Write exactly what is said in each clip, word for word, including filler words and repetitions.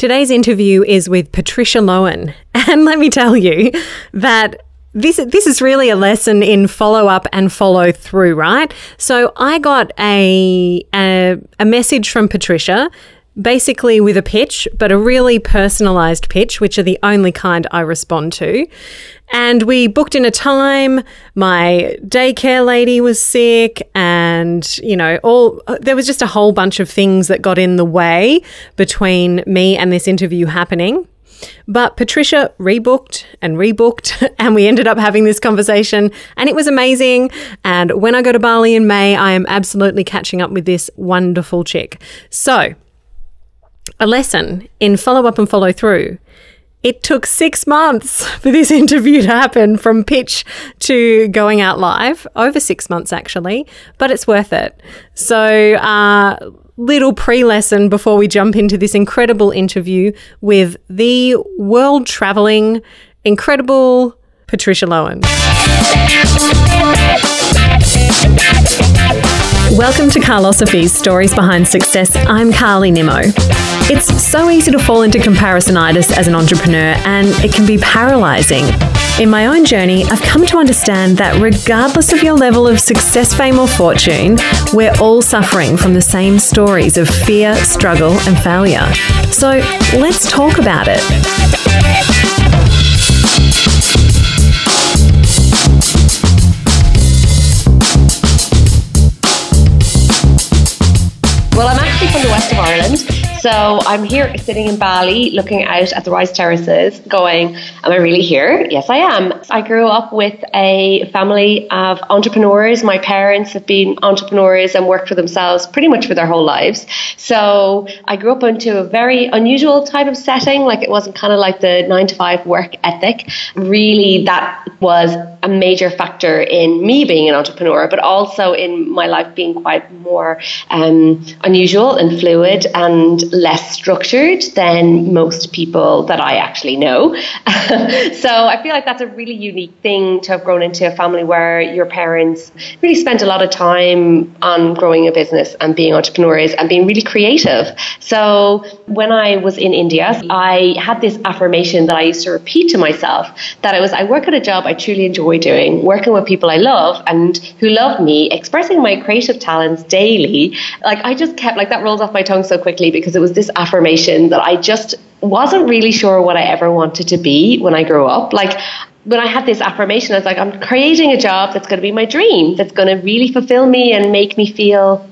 Today's interview is with Patricia Loewen. And let me tell you that This this is really a lesson in follow up and follow through, right? So I got a, a a message from Patricia, basically with a pitch, but a really personalised pitch, which are the only kind I respond to. And we booked in a time. My daycare lady was sick, and you know, all there was just a whole bunch of things that got in the way between me and this interview happening. But Patricia rebooked and rebooked, and we ended up having this conversation, and it was amazing. And when I go to Bali in May, I am absolutely catching up with this wonderful chick. So, a lesson in follow up and follow through. It took six months for this interview to happen, from pitch to going out live, over six months actually, but it's worth it. So, uh, little pre-lesson before we jump into this incredible interview with the world-traveling, incredible Patricia Loewen. Welcome to Carlosophy's Stories Behind Success. I'm Carly Nimmo. It's so easy to fall into comparisonitis as an entrepreneur, and it can be paralysing. In my own journey, I've come to understand that regardless of your level of success, fame or fortune, we're all suffering from the same stories of fear, struggle and failure. So let's talk about it. Well, I'm actually from the west of Ireland, so I'm here sitting in Bali looking out at the rice terraces going, am I really here? Yes, I am. I grew up with a family of entrepreneurs. My parents have been entrepreneurs and worked for themselves pretty much for their whole lives. So I grew up into a very unusual type of setting. Like, it wasn't kind of like the nine to five work ethic. Really, that was a major factor in me being an entrepreneur, but also in my life being quite more um, unusual and fluid and less structured than most people that I actually know. So I feel like that's a really unique thing to have grown into a family where your parents really spent a lot of time on growing a business and being entrepreneurs and being really creative. So when I was in India, I had this affirmation that I used to repeat to myself, that it was, I work at a job I truly enjoy doing, working with people I love and who love me, expressing my creative talents daily. Like, I just kept, like, that rolls off my tongue so quickly because it was this affirmation that I just wasn't really sure what I ever wanted to be when I grew up. Like, when I had this affirmation, I was like, I'm creating a job that's going to be my dream, that's going to really fulfill me and make me feel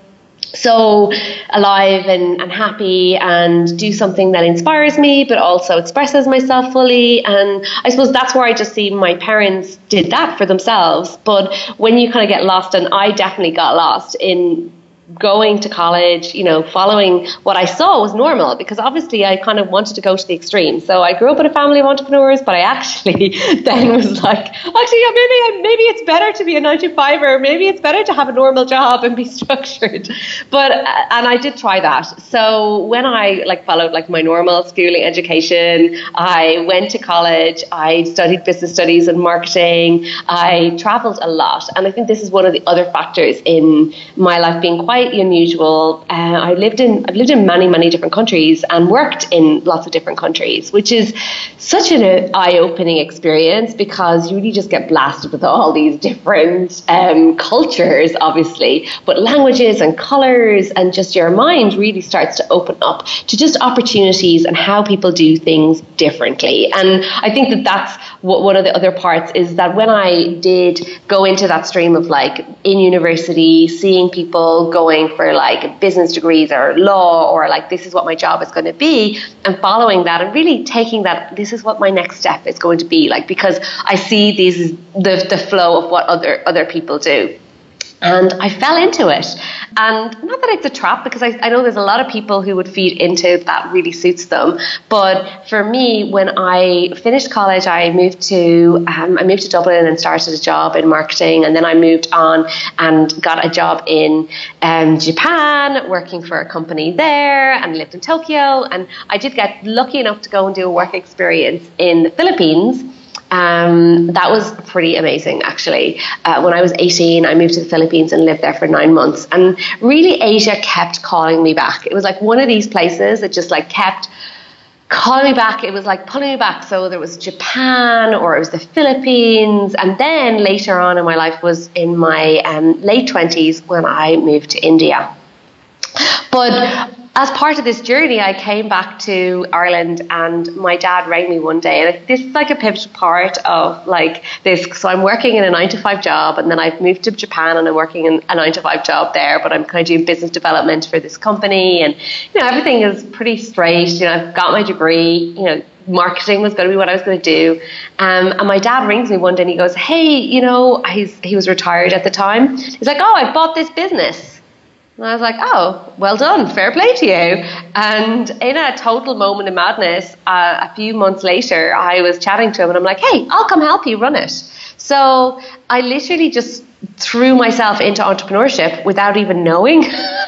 so alive and, and happy and do something that inspires me, but also expresses myself fully. And I suppose that's where I just see my parents did that for themselves. But when you kind of get lost, and I definitely got lost in going to college, you know, following what I saw was normal, because obviously I kind of wanted to go to the extreme. So I grew up in a family of entrepreneurs, but I actually then was like, actually, yeah, maybe maybe it's better to be a nine to fiver. Maybe it's better to have a normal job and be structured. But and I did try that. So when I like followed like my normal schooling education, I went to college. I studied business studies and marketing. I traveled a lot, and I think this is one of the other factors in my life being quite Quite unusual. Uh, I lived in I've lived in many many different countries and worked in lots of different countries, which is such an eye-opening experience, because you really just get blasted with all these different um, cultures, obviously, but languages and colors, and just your mind really starts to open up to just opportunities and how people do things differently. And I think that that's what one of the other parts is, that when I did go into that stream of like in university, seeing people go going for like business degrees or law, or like, this is what my job is going to be, and following that and really taking that, this is what my next step is going to be like, because I see these the the flow of what other other people do. And I fell into it. And not that it's a trap, because I, I know there's a lot of people who would feed into that really suits them. But for me, when I finished college, I moved to um, I moved to Dublin and started a job in marketing. And then I moved on and got a job in um, Japan, working for a company there, and lived in Tokyo. And I did get lucky enough to go and do a work experience in the Philippines. Um, that was pretty amazing, actually. Uh, when I was eighteen, I moved to the Philippines and lived there for nine months. And really, Asia kept calling me back. It was like one of these places that just like kept calling me back. It was like pulling me back. So there was Japan, or it was the Philippines. And then later on in my life was in my um, late twenties when I moved to India. But as part of this journey, I came back to Ireland, and my dad rang me one day, and this is like a pivotal part of like this. So I'm working in a nine to five job, and then I've moved to Japan, and I'm working in a nine to five job there, but I'm kind of doing business development for this company, and you know everything is pretty straight. You know, I've got my degree. You know, marketing was going to be what I was going to do. Um, and my dad rings me one day, and he goes, "Hey, you know," he's he was retired at the time. He's like, "Oh, I bought this business." And I was like, oh, well done, fair play to you. And in a total moment of madness, uh, a few months later, I was chatting to him, and I'm like, hey, I'll come help you run it. So I literally just threw myself into entrepreneurship without even knowing.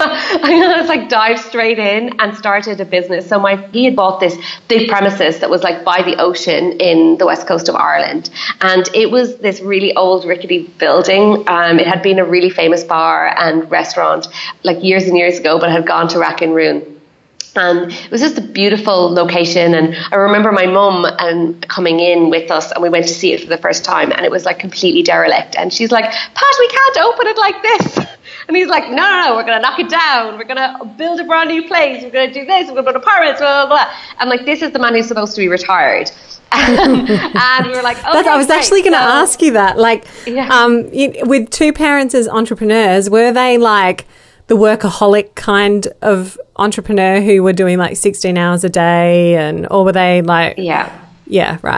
I was like dived straight in and started a business. So my he had bought this big premises that was like by the ocean in the west coast of Ireland, and it was this really old rickety building. Um, it had been a really famous bar and restaurant like years and years ago, but had gone to rack and ruin. And it was just a beautiful location. And I remember my mum and coming in with us, and we went to see it for the first time, and it was like completely derelict. And she's like, Pat, we can't open it like this. And he's like, no, no, no, we're going to knock it down. We're going to build a brand new place. We're going to do this. We're going to build apartments, blah, blah, blah. And like, this is the man who's supposed to be retired. and we were like, okay, That's, I was great. actually going to so, ask you that. Like, yeah. um, you, with two parents as entrepreneurs, were they like the workaholic kind of entrepreneur who were doing like sixteen hours a day, and or were they like, yeah, yeah, right.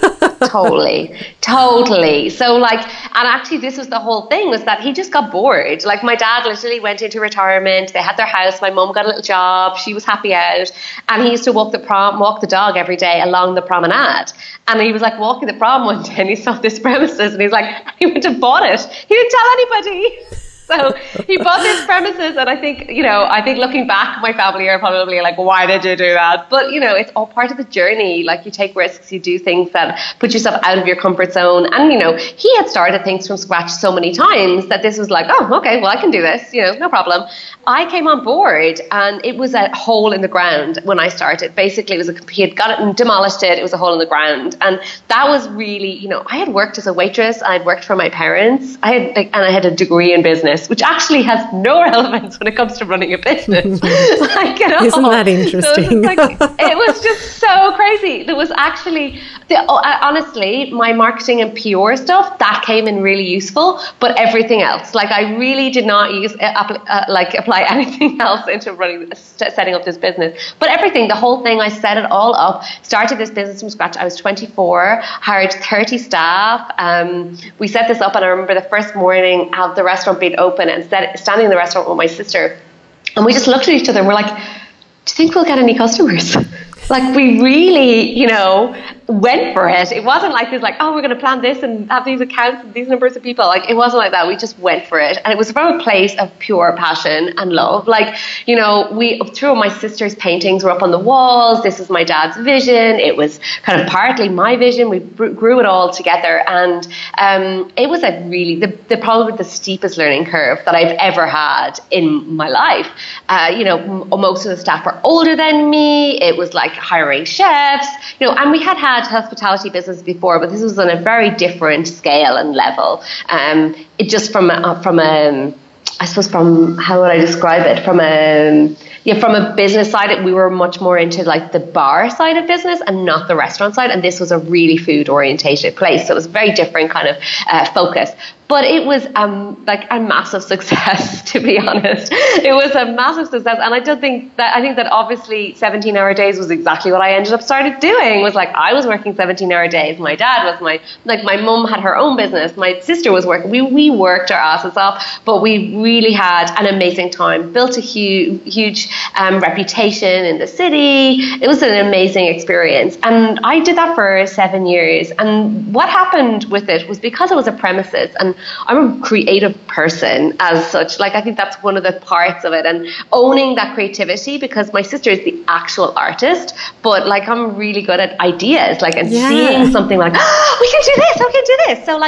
totally, totally. So like, and actually this was the whole thing, was that he just got bored. Like my dad literally went into retirement. They had their house. My mum got a little job. She was happy out. And he used to walk the prom, walk the dog every day along the promenade. And he was like walking the prom one day, and he saw this premises, and he's like, he went and bought it. He didn't tell anybody. So he bought this premises, and I think, you know, I think looking back, my family are probably like, why did you do that? But, you know, it's all part of the journey. Like, you take risks, you do things that put yourself out of your comfort zone. And, you know, he had started things from scratch so many times that this was like, oh, okay, well, I can do this, you know, no problem. I came on board, and it was a hole in the ground when I started. Basically, it was a, he had got it and demolished it. It was a hole in the ground. And that was really, you know, I had worked as a waitress. I had worked for my parents. I had, like, and I had a degree in business, which actually has no relevance when it comes to running a business. Like, you know, isn't that interesting? So it, was like, it was just so crazy. There was actually, the, honestly, my marketing and P R stuff, that came in really useful, but everything else, like I really did not use, uh, uh, like apply anything else into running, setting up this business. But everything, the whole thing, I set it all up, started this business from scratch. I was twenty-four, hired thirty staff. Um, we set this up, and I remember the first morning of the restaurant being open, and st- standing in the restaurant with my sister, and we just looked at each other and we're like, do you think we'll get any customers? Like, we really, you know, went for it. It wasn't like this, like, oh, we're going to plan this and have these accounts and these numbers of people. Like, it wasn't like that. We just went for it. And it was from a place of pure passion and love. Like, you know, we, through my sister's paintings were up on the walls. This is my dad's vision. It was kind of partly my vision. We grew it all together. And um, it was a really, the, the probably the steepest learning curve that I've ever had in my life. Uh, you know, m- most of the staff were older than me. It was like hiring chefs, you know, and we had had hospitality business before, but this was on a very different scale and level. Um, it just from a, from a, I suppose from, how would I describe it? From a, yeah, from a business side, we were much more into like the bar side of business and not the restaurant side. And this was a really food orientated place. So it was a very different kind of uh, focus. But it was um, like a massive success, to be honest. It was a massive success. And I don't think that, I think that obviously seventeen hour days was exactly what I ended up started doing. Was like, I was working seventeen hour days. My dad was my, like my mum had her own business. My sister was working. We, we worked our asses off, but we really had an amazing time. Built a huge, huge um, reputation in the city. It was an amazing experience. And I did that for seven years. And what happened with it was, because it was a premises, and I'm a creative person as such. Like, I think that's one of the parts of it, and owning that creativity, because my sister is the actual artist, but like I'm really good at ideas, like, and yeah. seeing something like, oh, we can do this, we can do this. So like,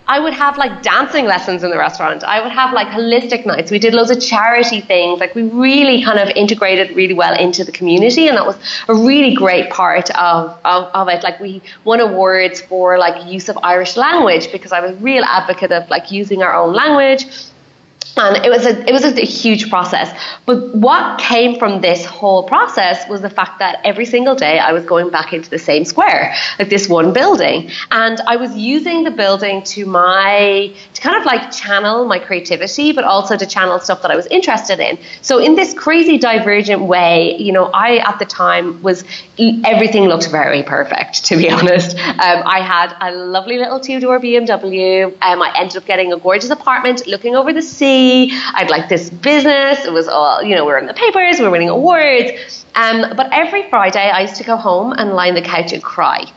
I would have like dancing lessons in the restaurant. I would have like holistic nights. We did loads of charity things. Like we really kind of integrated really well into the community, and that was a really great part of, of, of it. Like we won awards for like use of Irish language, because I was a real advocate of like using our own language. And it was a it was a, a huge process. But what came from this whole process was the fact that every single day I was going back into the same square, like this one building. And I was using the building to my, to kind of like channel my creativity, but also to channel stuff that I was interested in. So in this crazy divergent way, you know, I at the time was, everything looked very perfect, to be honest. Um, I had a lovely little two-door B M W. Um, I ended up getting a gorgeous apartment looking over the sea. I'd like this business. It was all, you know, we were in the papers, we were winning awards. Um, but every Friday I used to go home and lie on the couch and cry.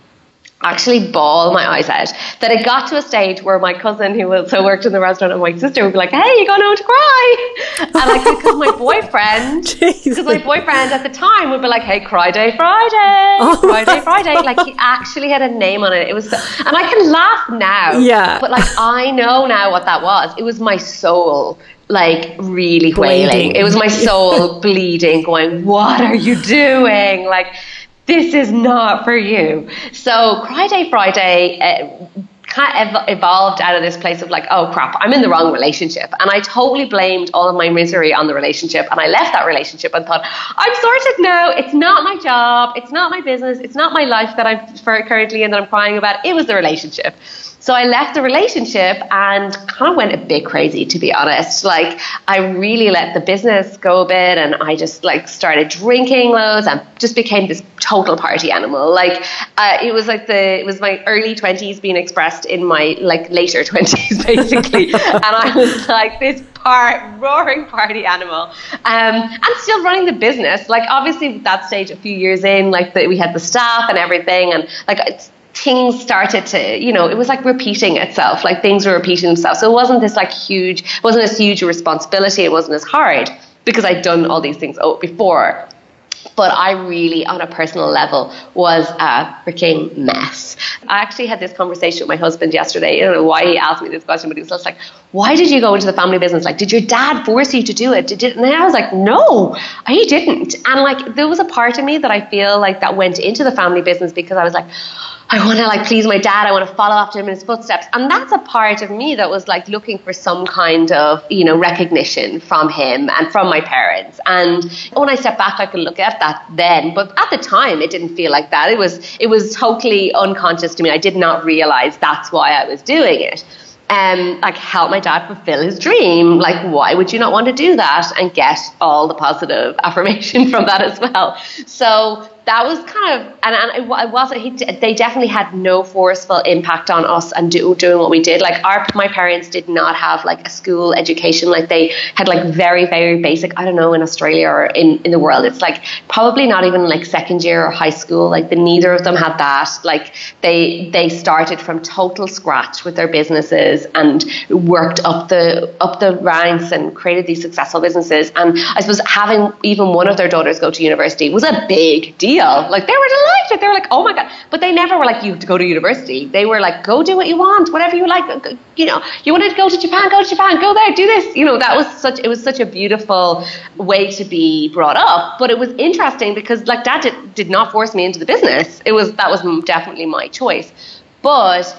Actually bawl my eyes out. That it got to a stage where my cousin, who also worked in the restaurant, and my sister would be like, "Hey, you going home to cry?" And like, because my boyfriend, because my boyfriend at the time would be like, "Hey, Cry Day Friday, oh. Cry Day Friday." Like he actually had a name on it. It was, so, and I can laugh now. Yeah. But like I know now what that was. It was my soul, like really bleeding. Wailing. It was my soul bleeding, going, "What are you doing?" Like, this is not for you. So Cry Day Friday uh, kind of evolved out of this place of like, oh crap, I'm in the wrong relationship. And I totally blamed all of my misery on the relationship. And I left that relationship and thought, I'm sorted now. It's not my job. It's not my business. It's not my life that I'm currently in that I'm crying about. It was the relationship. So I left the relationship and kind of went a bit crazy, to be honest. Like I really let the business go a bit, and I just like started drinking loads and just became this total party animal. Like uh, it was like the it was my early twenties being expressed in my like later twenties, basically. And I was like this part roaring party animal, um, and still running the business. Like obviously at that stage, a few years in, like the, we had the staff and everything, and like it's. Things started to, you know, it was like repeating itself, like things were repeating themselves. So it wasn't this like huge, it wasn't as huge a responsibility. It wasn't as hard because I'd done all these things before. But I really, on a personal level, was a freaking mess. I actually had this conversation with my husband yesterday. I don't know why he asked me this question, but he was just like, why did you go into the family business? Like, did your dad force you to do it? Did you? And I was like, no, he didn't. And like, there was a part of me that I feel like that went into the family business because I was like, I want to like please my dad. I want to follow after him in his footsteps. And that's a part of me that was like looking for some kind of, you know, recognition from him and from my parents. And when I step back, I can look at that then. But at the time, it didn't feel like that. It was, it was totally unconscious to me. I did not realize that's why I was doing it. Um, like help my dad fulfill his dream. Like, why would you not want to do that and get all the positive affirmation from that as well? So that was kind of, and, and it, it wasn't, he, they definitely had no forceful impact on us and do, doing what we did. Like our, my parents did not have like a school education. Like they had like very, very basic, I don't know, in Australia or in, in the world, it's like probably not even like second year or high school. Like the, neither of them had that. Like they, they started from total scratch with their businesses and worked up the, up the ranks and created these successful businesses. And I suppose having even one of their daughters go to university was a big deal. Like they were delighted. They were like, oh my God. But they never were like, you have to go to university. They were like, go do what you want, whatever you like. You know, you wanted to go to Japan, go to Japan, go there, do this. You know, that was such, it was such a beautiful way to be brought up. But it was interesting because like dad did, did not force me into the business. It was, that was definitely my choice. But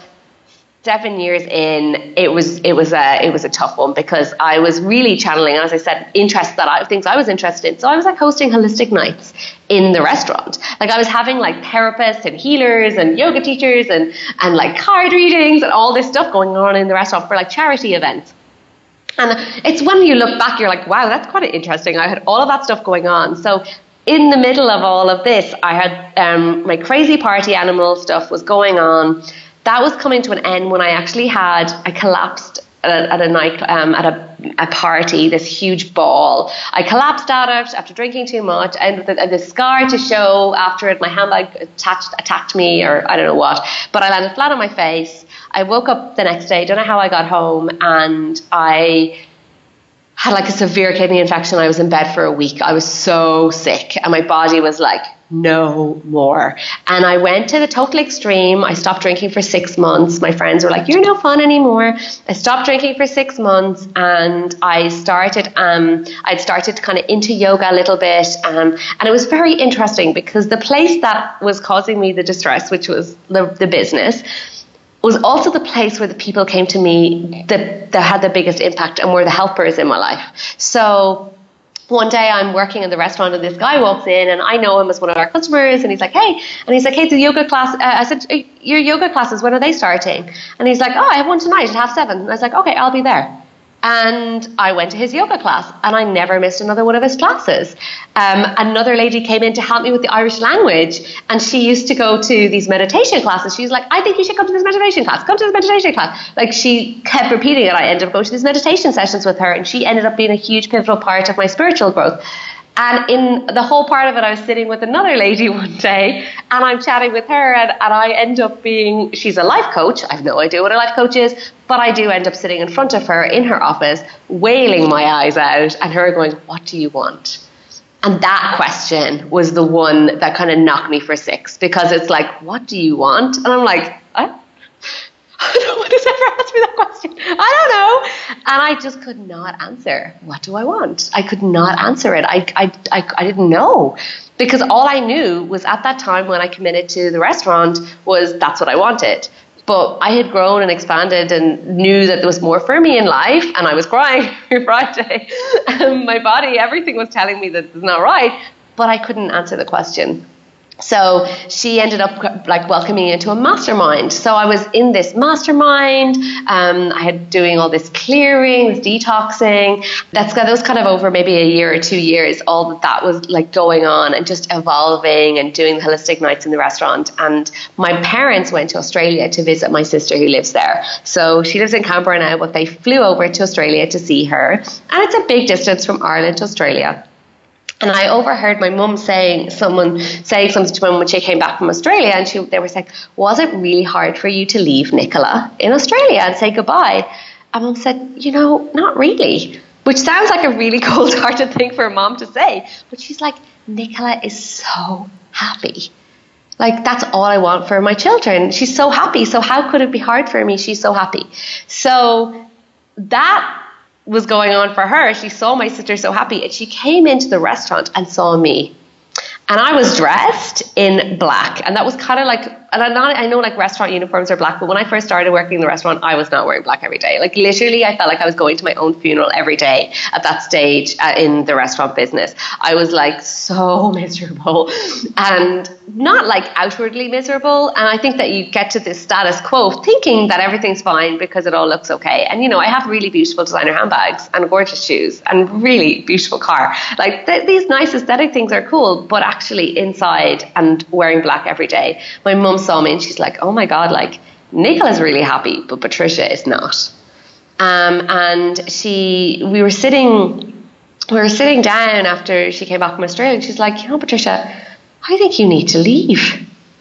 seven years in, it was it was a it was a tough one because I was really channeling, as I said, interests that I things I was interested in. So I was like hosting holistic nights in the restaurant. Like I was having like therapists and healers and yoga teachers and and like card readings and all this stuff going on in the restaurant for like charity events. And it's when you look back, you're like, wow, that's quite interesting. I had all of that stuff going on. So in the middle of all of this, I had um, my crazy party animal stuff was going on. That was coming to an end when I actually had, I collapsed at a, at a night, um, at a, a party, this huge ball. I collapsed at it after drinking too much, and the, the scar to show after it, my handbag attached, attacked me, or I don't know what, but I landed flat on my face. I woke up the next day, don't know how I got home, and I had like a severe kidney infection. I was in bed for a week. I was so sick, and my body was like, no more. And I went to the total extreme. I stopped drinking for six months. My friends were like, you're no fun anymore. I stopped drinking for six months and I started, um, I'd started kind of into yoga a little bit. Um, and it was very interesting because the place that was causing me the distress, which was the, the business, was also the place where the people came to me that, that had the biggest impact and were the helpers in my life. So one day I'm working in the restaurant and this guy walks in and I know him as one of our customers and he's like, hey, and he's like, hey, the yoga class, uh, I said, your yoga classes, when are they starting? And he's like, oh, I have one tonight at half seven. And I was like, okay, I'll be there. And I went to his yoga class and I never missed another one of his classes. Um, another lady came in to help me with the Irish language and she used to go to these meditation classes. She's like, I think you should come to this meditation class. Come to this meditation class. Like she kept repeating it. I ended up going to these meditation sessions with her and she ended up being a huge pivotal part of my spiritual growth. And in the whole part of it, I was sitting with another lady one day and I'm chatting with her and, and I end up being, she's a life coach. I have no idea what a life coach is, but I do end up sitting in front of her in her office, wailing my eyes out and her going, what do you want? And that question was the one that kind of knocked me for six because it's like, what do you want? And I'm like, I no one has ever asked me that question. I don't know. And I just could not answer. What do I want? I could not answer it. I, I, I, I didn't know. Because all I knew was at that time when I committed to the restaurant was that's what I wanted. But I had grown and expanded and knew that there was more for me in life. And I was crying every Friday. And my body, everything was telling me that it's not right. But I couldn't answer the question. So she ended up like welcoming me into a mastermind. So I was in this mastermind. Um, I had doing all this clearing, this detoxing. That's that was kind of over maybe a year or two years. All that that was like going on and just evolving and doing the holistic nights in the restaurant. And my parents went to Australia to visit my sister who lives there. So she lives in Canberra now, but they flew over to Australia to see her. And it's a big distance from Ireland to Australia. And I overheard my mum saying, someone saying something to my mum when she came back from Australia, and she, they were saying, was it really hard for you to leave Nicola in Australia and say goodbye? And Mum said, you know, not really, which sounds like a really cold-hearted thing for a mom to say. But she's like, Nicola is so happy. Like, that's all I want for my children. She's so happy. So how could it be hard for me? She's so happy. So that was going on for her. She saw my sister so happy and she came into the restaurant and saw me. And I was dressed in black. And that was kind of like, and I'm not, I know like restaurant uniforms are black, but when I first started working in the restaurant, I was not wearing black every day. Like literally, I felt like I was going to my own funeral every day at that stage uh, in the restaurant business. I was like so miserable and not like outwardly miserable. And I think that you get to this status quo thinking that everything's fine because it all looks okay. And, you know, I have really beautiful designer handbags and gorgeous shoes and really beautiful car. Like th- these nice aesthetic things are cool, but actually inside and wearing black every day, my mum saw me and she's like, oh my God, like Nicola's really happy, but Patricia is not. Um, and she, we were sitting, we were sitting down after she came back from Australia and she's like, you know, Patricia, I think you need to leave.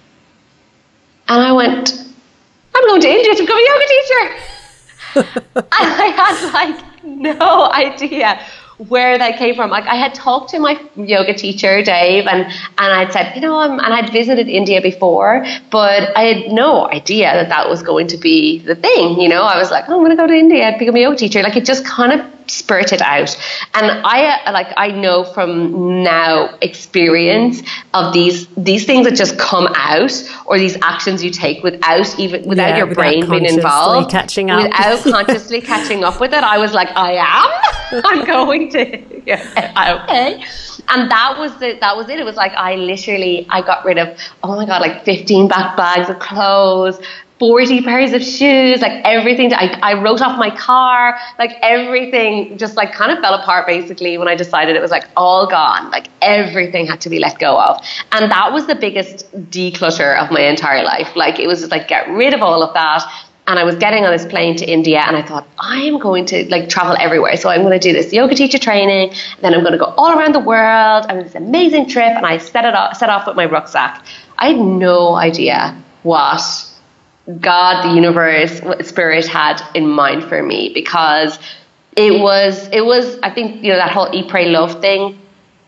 And I went, I'm going to India to become a yoga teacher. And I had like no idea where that came from. Like I had talked to my yoga teacher, Dave, and, and I'd said, you know, I'm, and I'd visited India before, but I had no idea that that was going to be the thing. You know, I was like, oh, I'm going to go to India and become a yoga teacher. Like it just kind of spurted out. And I like I know from now experience of these these things that just come out, or these actions you take without even without yeah, your without brain being involved, catching up. without consciously catching up with it. I was like, I am I'm going to yeah, okay. And that was the, that was it. It was like I literally I got rid of oh my God like fifteen back bags of clothes, forty pairs of shoes, like everything. I, I wrote off my car, like everything just like kind of fell apart basically when I decided it was like all gone. Like everything had to be let go of. And that was the biggest declutter of my entire life. Like it was just like get rid of all of that. And I was getting on this plane to India and I thought, I am going to like travel everywhere. So I'm going to do this yoga teacher training. Then I'm going to go all around the world. I'm on this amazing trip. And I set it off, set off with my rucksack. I had no idea what God, the universe, what spirit had in mind for me, because it was, it was, I think, you know, that whole eat, pray, love thing.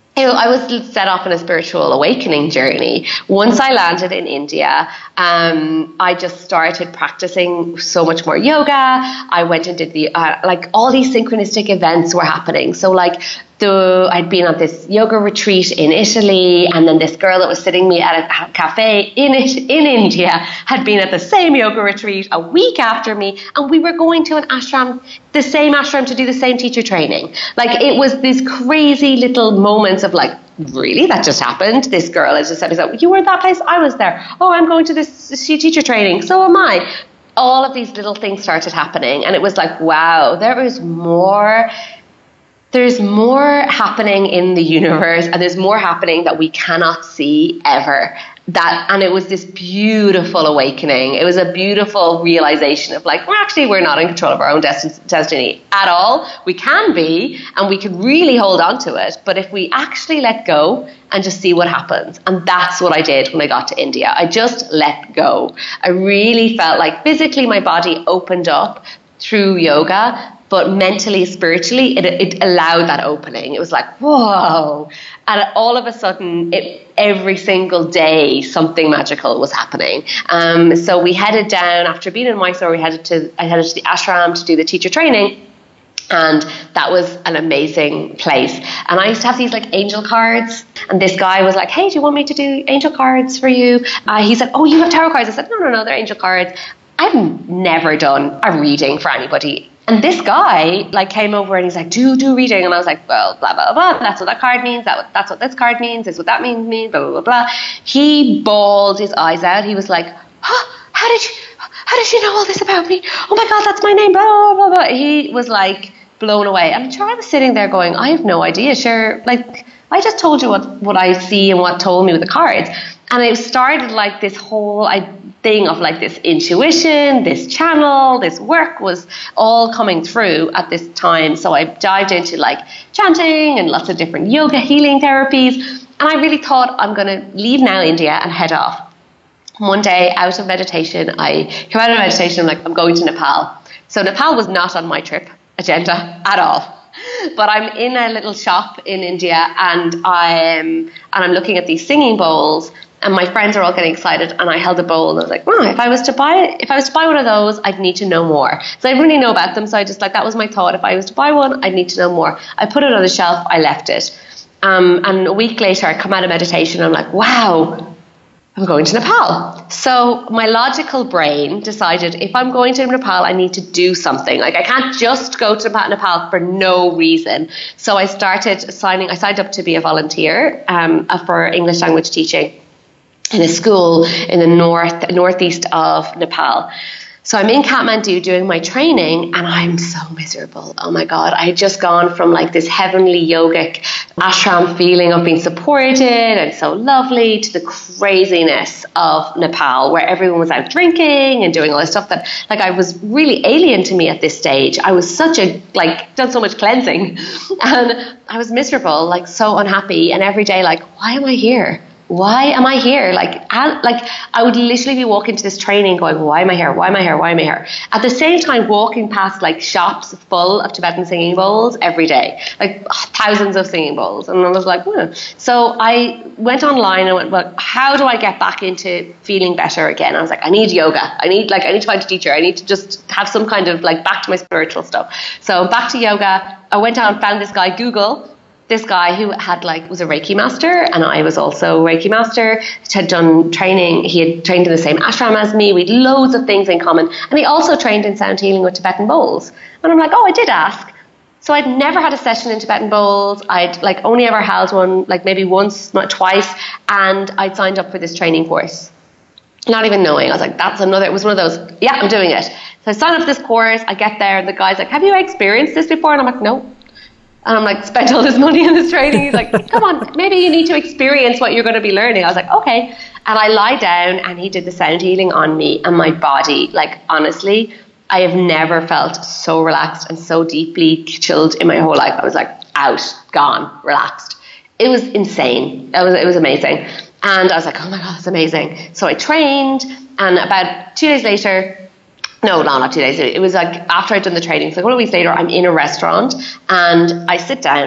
I was set off on a spiritual awakening journey. Once I landed in India, um, I just started practicing so much more yoga. I went and did the, uh, like all these synchronistic events were happening. So like the, I'd been on this yoga retreat in Italy, and then this girl that was sitting me at a cafe in it, in India had been at the same yoga retreat a week after me, and we were going to an ashram, the same ashram, to do the same teacher training. Like it was these crazy little moments of like, really, that just happened? This girl has just said, you were at that place, I was there. Oh, I'm going to this, this teacher training, so am I. All of these little things started happening, and it was like, wow, there is more. There's more happening in the universe, and there's more happening that we cannot see ever. That, and it was this beautiful awakening. It was a beautiful realization of like, well, actually, we're not in control of our own desti- destiny at all. We can be, and we can really hold on to it. But if we actually let go and just see what happens, and that's what I did when I got to India. I just let go. I really felt like physically my body opened up through yoga, but mentally, spiritually, it, it allowed that opening. It was like, whoa. And all of a sudden, it, every single day, something magical was happening. Um, so we headed down, after being in Mysore, we headed to, I headed to the ashram to do the teacher training. And that was an amazing place. And I used to have these like angel cards. And this guy was like, hey, do you want me to do angel cards for you? Uh, he said, oh, you have tarot cards? I said, no, no, no, they're angel cards. I've never done a reading for anybody. And this guy like came over and he's like, do, do reading. And I was like, well, blah, blah, blah. That's what that card means. That, that's what this card means. This is what that means, means, blah, blah, blah, blah. He bawled his eyes out. He was like, huh, how did you, how did you know all this about me? Oh my God, that's my name, blah, blah, blah, blah. He was like blown away. I'm sure I was sitting there going, I have no idea. Sure, like I just told you what, what I see and what told me with the cards. And it started like this whole I, thing of like this intuition, this channel, this work was all coming through at this time. So I dived into like chanting and lots of different yoga healing therapies. And I really thought, I'm going to leave now India and head off. One day out of meditation, I came out of meditation, I'm like, I'm going to Nepal. So Nepal was not on my trip agenda at all. But I'm in a little shop in India, and I'm and I'm looking at these singing bowls, and my friends are all getting excited, and I held a bowl and I was like, oh, if I was to buy if I was to buy one of those, I'd need to know more. So I didn't really know about them, so I just like that was my thought. If I was to buy one, I'd need to know more. I put it on the shelf, I left it. Um, and a week later I come out of meditation and I'm like, wow, I'm going to Nepal. So my logical brain decided if I'm going to Nepal, I need to do something. Like I can't just go to Nepal for no reason. So I started signing, I signed up to be a volunteer um, for English language teaching in a school in the north, northeast of Nepal. So I'm in Kathmandu doing my training and I'm so miserable. Oh my God, I had just gone from like this heavenly yogic ashram feeling of being supported and so lovely to the craziness of Nepal, where everyone was out drinking and doing all this stuff that like I was really alien to me at this stage. I was such a, like done so much cleansing and I was miserable, like so unhappy, and every day like, why am I here? Why am I here? Like, I, like I would literally be walking to this training going, why am I here? Why am I here? Why am I here? At the same time, walking past like shops full of Tibetan singing bowls every day, like thousands of singing bowls. And I was like, hmm. So I went online and went, well, how do I get back into feeling better again? I was like, I need yoga. I need like, I need to find a teacher. I need to just have some kind of like back to my spiritual stuff. So back to yoga. I went out, found this guy, Google. This guy who had like was a Reiki master, and I was also a Reiki master, had done training. He had trained in the same ashram as me. We had loads of things in common. And he also trained in sound healing with Tibetan bowls. And I'm like, oh, I did ask. So I'd never had a session in Tibetan bowls. I'd like only ever held one like maybe once, not twice. And I'd signed up for this training course, not even knowing. I was like, that's another, it was one of those, yeah, I'm doing it. So I signed up for this course. I get there and the guy's like, have you experienced this before? And I'm like, no. And I'm like, spent all this money on this training. He's like, come on, maybe you need to experience what you're going to be learning. I was like, okay. And I lie down and he did the sound healing on me and my body. Like, honestly, I have never felt so relaxed and so deeply chilled in my whole life. I was like, out, gone, relaxed. It was insane. It was, it was amazing. And I was like, oh my God, it's amazing. So I trained, and about two days later, No, no, not two days. It was like after I'd done the training. So a couple of weeks later, I'm in a restaurant and I sit down.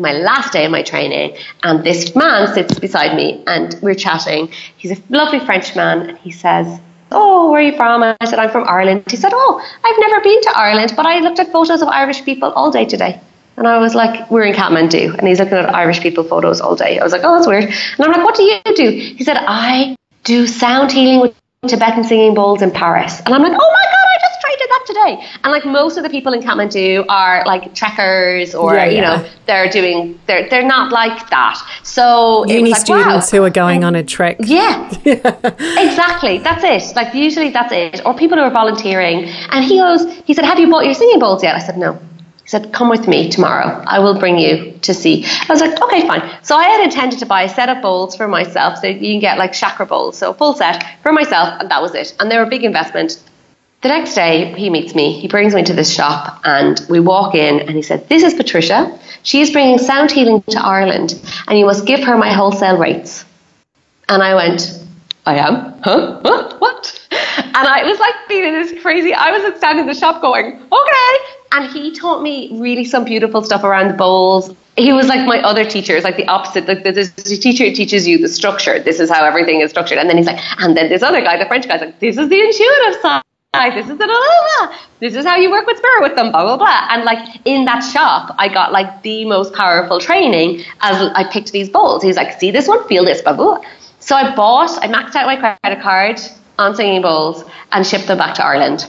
my last day of my training, and this man sits beside me and we're chatting. He's a lovely French man, and he says, oh, where are you from? I said, I'm from Ireland. He said, oh, I've never been to Ireland, but I looked at photos of Irish people all day today. And I was like, we're in Kathmandu, and he's looking at Irish people photos all day. I was like, oh, that's weird. And I'm like, what do you do? He said, I do sound healing with Tibetan singing bowls in Paris. And I'm like, oh my God, I just tried that today. And like most of the people in Kathmandu are like trekkers, or, yeah, yeah. you know, they're doing, they're they're not like that. So uni it was like, students wow. who are going on a trek. Yeah, exactly. That's it. Like usually that's it. Or people who are volunteering. And he goes, he said, have you bought your singing bowls yet? I said, no. He said, come with me tomorrow. I will bring you to see. I was like, okay, fine. So I had intended to buy a set of bowls for myself. So you can get like chakra bowls. So a full set for myself. And that was it. And they were a big investment. The next day he meets me. He brings me to this shop and we walk in, and he said, this is Patricia. She is bringing sound healing to Ireland, and you must give her my wholesale rates. And I went, I am? Huh? What? What? And I was like feeling this crazy. I was standing in the shop going, okay. And he taught me really some beautiful stuff around the bowls. He was like my other teachers, like the opposite. Like the, the teacher teaches you the structure. This is how everything is structured. And then he's like, and then this other guy, the French guy's like, this is the intuitive side. This is the blah, blah, blah. This is how you work with spirit with them, blah, blah, blah. And like in that shop, I got like the most powerful training as I picked these bowls. He's like, see this one, feel this, blah, blah. So I bought, I maxed out my credit card on singing bowls and shipped them back to Ireland.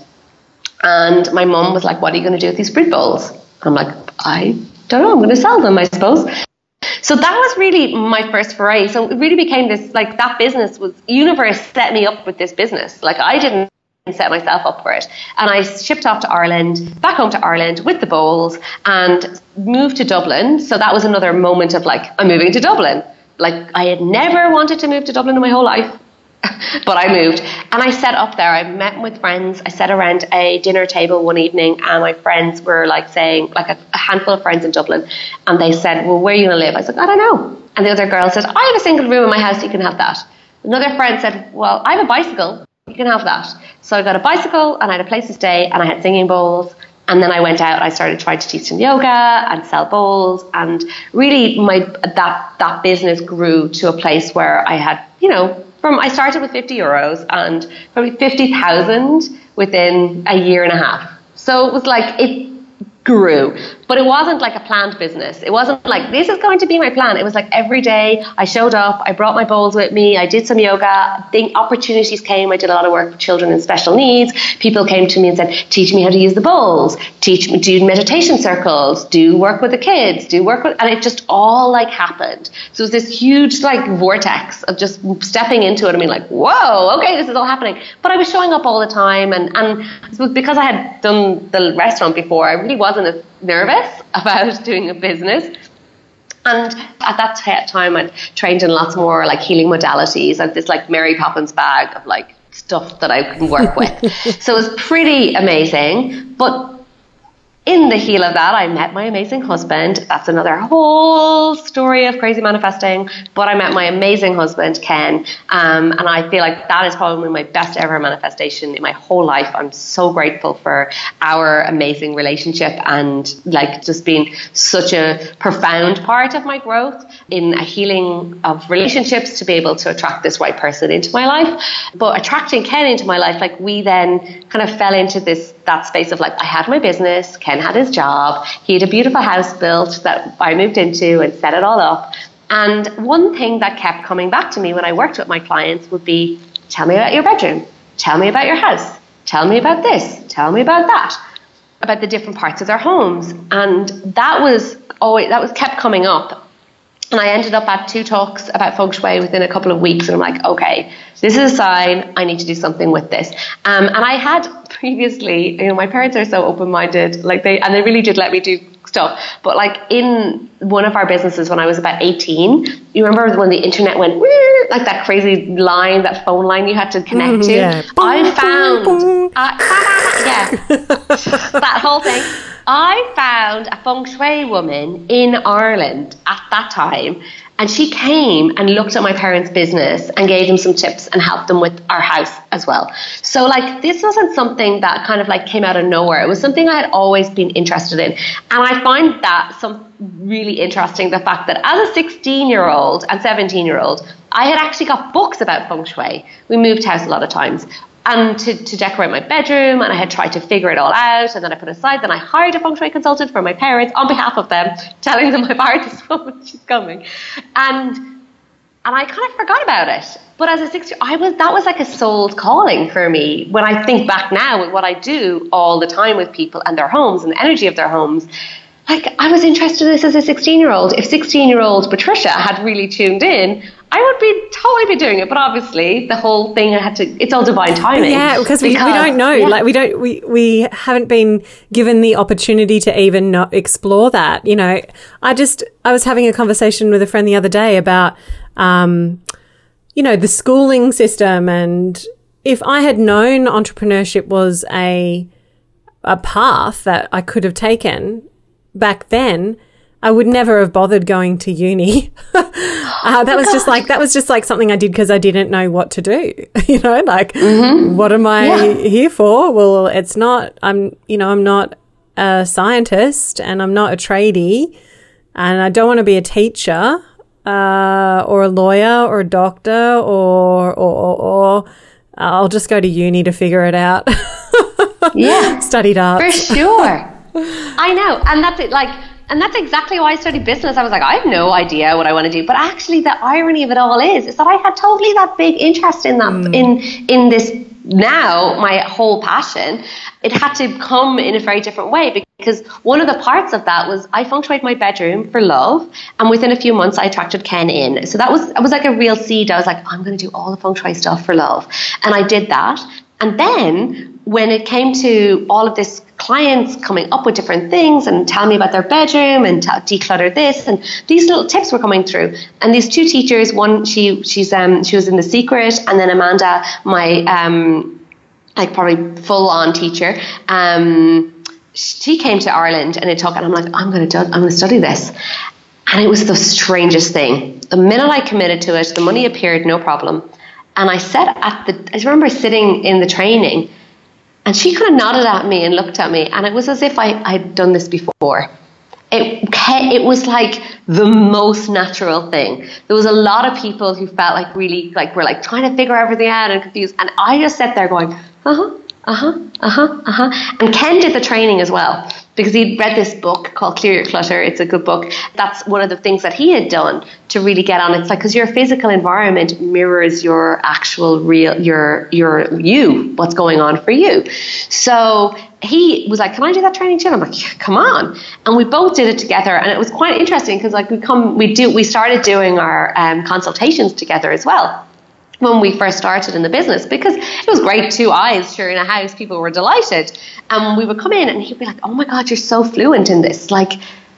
And my mum was like, what are you going to do with these fruit bowls? I'm like, I don't know, I'm going to sell them, I suppose. So that was really my first foray. So it really became this, like that business was, universe set me up with this business. Like I didn't set myself up for it. And I shipped off to Ireland, back home to Ireland with the bowls, and moved to Dublin. So that was another moment of like, I'm moving to Dublin. Like I had never wanted to move to Dublin in my whole life. But I moved, and I set up there. I met with friends. I sat around a dinner table one evening, and my friends were like saying, like a, a handful of friends in Dublin, and they said, well, where are you going to live? I said, I don't know. And the other girl said, I have a single room in my house, you can have that. Another friend said, well, I have a bicycle, you can have that. So I got a bicycle, and I had a place to stay, and I had singing bowls. And then I went out, I started trying to teach some yoga and sell bowls, and really my that that business grew to a place where I had, you know, from I started with fifty euros and probably fifty thousand within a year and a half. So it was like, it grew, but it wasn't like a planned business. It wasn't like, this is going to be my plan. It was like every day I showed up, I brought my bowls with me, I did some yoga, the opportunities came. I did a lot of work with children in special needs. People came to me and said, teach me how to use the bowls, teach me, do meditation circles, do work with the kids, do work with, and it just all like happened. So it was this huge like vortex of just stepping into it. I mean, like, whoa, okay, this is all happening. But I was showing up all the time, and, and it was because I had done the restaurant before, I really wasn't as nervous about doing a business. And at that t- time I'd trained in lots more like healing modalities. I had this like Mary Poppins bag of like stuff that I can work with. So it was pretty amazing. But in the heel of that, I met my amazing husband. That's another whole story of crazy manifesting. But I met my amazing husband, Ken. Um, and I feel like that is probably my best ever manifestation in my whole life. I'm so grateful for our amazing relationship, and like just being such a profound part of my growth in a healing of relationships to be able to attract this right person into my life. But attracting Ken into my life, like we then kind of fell into this that space of like, I had my business, Ken had his job, he had a beautiful house built that I moved into and set it all up. And one thing that kept coming back to me when I worked with my clients would be, tell me about your bedroom, tell me about your house, tell me about this, tell me about that, about the different parts of their homes. And that was always, that was kept coming up. And I ended up at two talks about feng shui within a couple of weeks. And I'm like, okay, this is a sign. I need to do something with this. Um, and I had previously, you know, my parents are so open-minded, like they, and they really did let me do stuff. But like in one of our businesses when I was about eighteen, you remember when the internet went, like that crazy line, that phone line you had to connect mm, to? Yeah. I found, uh, yeah, that whole thing. I found a feng shui woman in Ireland at that time, and she came and looked at my parents' business and gave them some tips and helped them with our house as well. So like this wasn't something that kind of like came out of nowhere. It was something I had always been interested in. And I find that some really interesting the fact that as a sixteen year old and seventeen year old, I had actually got books about feng shui. We moved house a lot of times. And to, to decorate my bedroom, and I had tried to figure it all out, and then I put it aside. Then I hired a feng shui consultant for my parents on behalf of them, telling them I've hired this woman, she's coming. And and I kind of forgot about it. But as a six, I was that was like a soul's calling for me. When I think back now with what I do all the time with people and their homes and the energy of their homes, like I was interested in this as a sixteen-year-old. If sixteen-year-old Patricia had really tuned in, I would be totally be doing it. But obviously, the whole thing I had to. It's all divine timing. Yeah, because we, because, we don't know. Yeah. Like we don't. We we haven't been given the opportunity to even not explore that. You know, I just I was having a conversation with a friend the other day about, um, you know, the schooling system, and if I had known entrepreneurship was a a path that I could have taken back then, I would never have bothered going to uni. uh, that was just like that was just like something I did because I didn't know what to do. You know, like mm-hmm. what am I yeah. here for? Well, it's not. I'm you know I'm not a scientist and I'm not a tradie, and I don't want to be a teacher uh, or a lawyer or a doctor or or, or, or I'll just go to uni to figure it out. Yeah, studied art for sure. I know, and that's it. Like, and that's exactly why I studied business. I was like, I have no idea what I want to do. But actually, the irony of it all is, is that I had totally that big interest in that, mm. in in this. Now, my whole passion, it had to come in a very different way, because one of the parts of that was I feng shuied my bedroom for love, and within a few months, I attracted Ken in. So that was it was like a real seed. I was like, I'm going to do all the feng shui stuff for love, and I did that. And then when it came to all of this clients coming up with different things and tell me about their bedroom and t- declutter this, and these little tips were coming through. And these two teachers, one she she's um she was in The Secret, and then Amanda, my um like probably full on teacher, um she came to Ireland and it took, and I'm like, I'm gonna do, I'm gonna study this. And it was the strangest thing. The minute I committed to it, the money appeared, no problem. And I sat at the I remember sitting in the training, and she kind of nodded at me and looked at me, and it was as if I, I'd done this before. It it was like the most natural thing. There was a lot of people who felt like really, like were like trying to figure everything out and confused. And I just sat there going, uh-huh, uh-huh, uh-huh, uh-huh. And Ken did the training as well, because he'd read this book called Clear Your Clutter. It's a good book. That's one of the things that he had done to really get on. It's like, because your physical environment mirrors your actual real, your, your, you, what's going on for you. So he was like, can I do that training too? And I'm like, yeah, come on. And we both did it together. And it was quite interesting because like we come, we do, we started doing our um, consultations together as well when we first started in the business, because it was great, two eyes, sure, in a house, people were delighted. And we would come in and he'd be like, oh my God, you're so fluent in this. Like,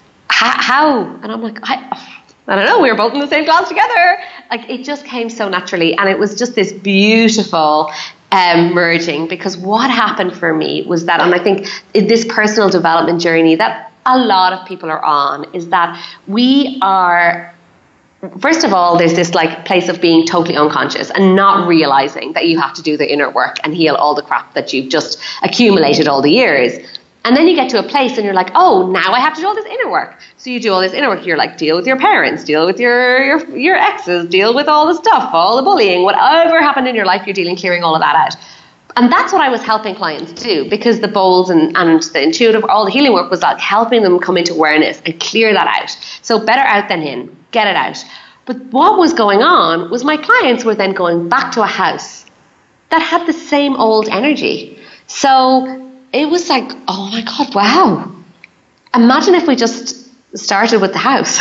how? And I'm like, I, I don't know, we were both in the same class together. Like, it just came so naturally. And it was just this beautiful um, merging, because what happened for me was that, and I think in this personal development journey that a lot of people are on, is that we are, first of all, there's this like place of being totally unconscious and not realizing that you have to do the inner work and heal all the crap that you've just accumulated all the years. And then you get to a place and you're like, oh, now I have to do all this inner work. So you do all this inner work. You're like, deal with your parents, deal with your, your, your exes, deal with all the stuff, all the bullying, whatever happened in your life, you're dealing, clearing all of that out. And that's what I was helping clients do, because the bowls and, and the intuitive, all the healing work was like helping them come into awareness and clear that out. So better out than in, get it out. But what was going on was my clients were then going back to a house that had the same old energy. So it was like, oh my God, wow. Imagine if we just started with the house,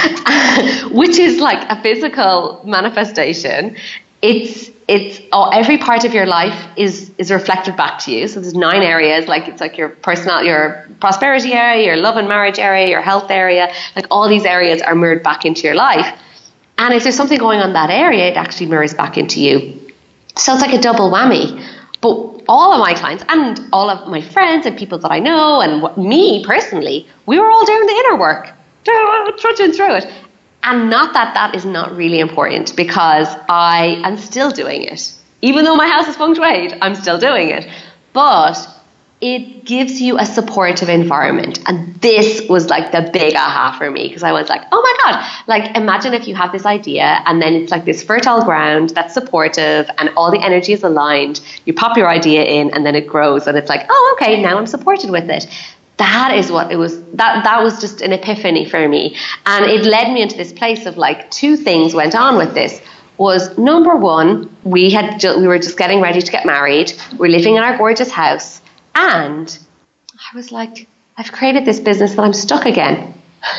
which is like a physical manifestation. It's it's oh, every part of your life is is reflected back to you. So there's nine areas, like it's like your personal, your prosperity area, your love and marriage area, your health area. Like all these areas are mirrored back into your life. And if there's something going on in that area, it actually mirrors back into you. So it's like a double whammy. But all of my clients and all of my friends and people that I know and what, me personally, we were all doing the inner work, trudging through it. And not that that is not really important, because I am still doing it. Even though my house is feng shuied, I'm still doing it. But it gives you a supportive environment. And this was like the big aha for me, because I was like, oh my God, like imagine if you have this idea and then it's like this fertile ground that's supportive and all the energy is aligned. You pop your idea in and then it grows and it's like, oh, okay, now I'm supported with it. That is what it was. That that was just an epiphany for me. And it led me into this place of like two things went on with this. Was number one, we had ju- we were just getting ready to get married. We're living in our gorgeous house. And I was like, I've created this business that I'm stuck again.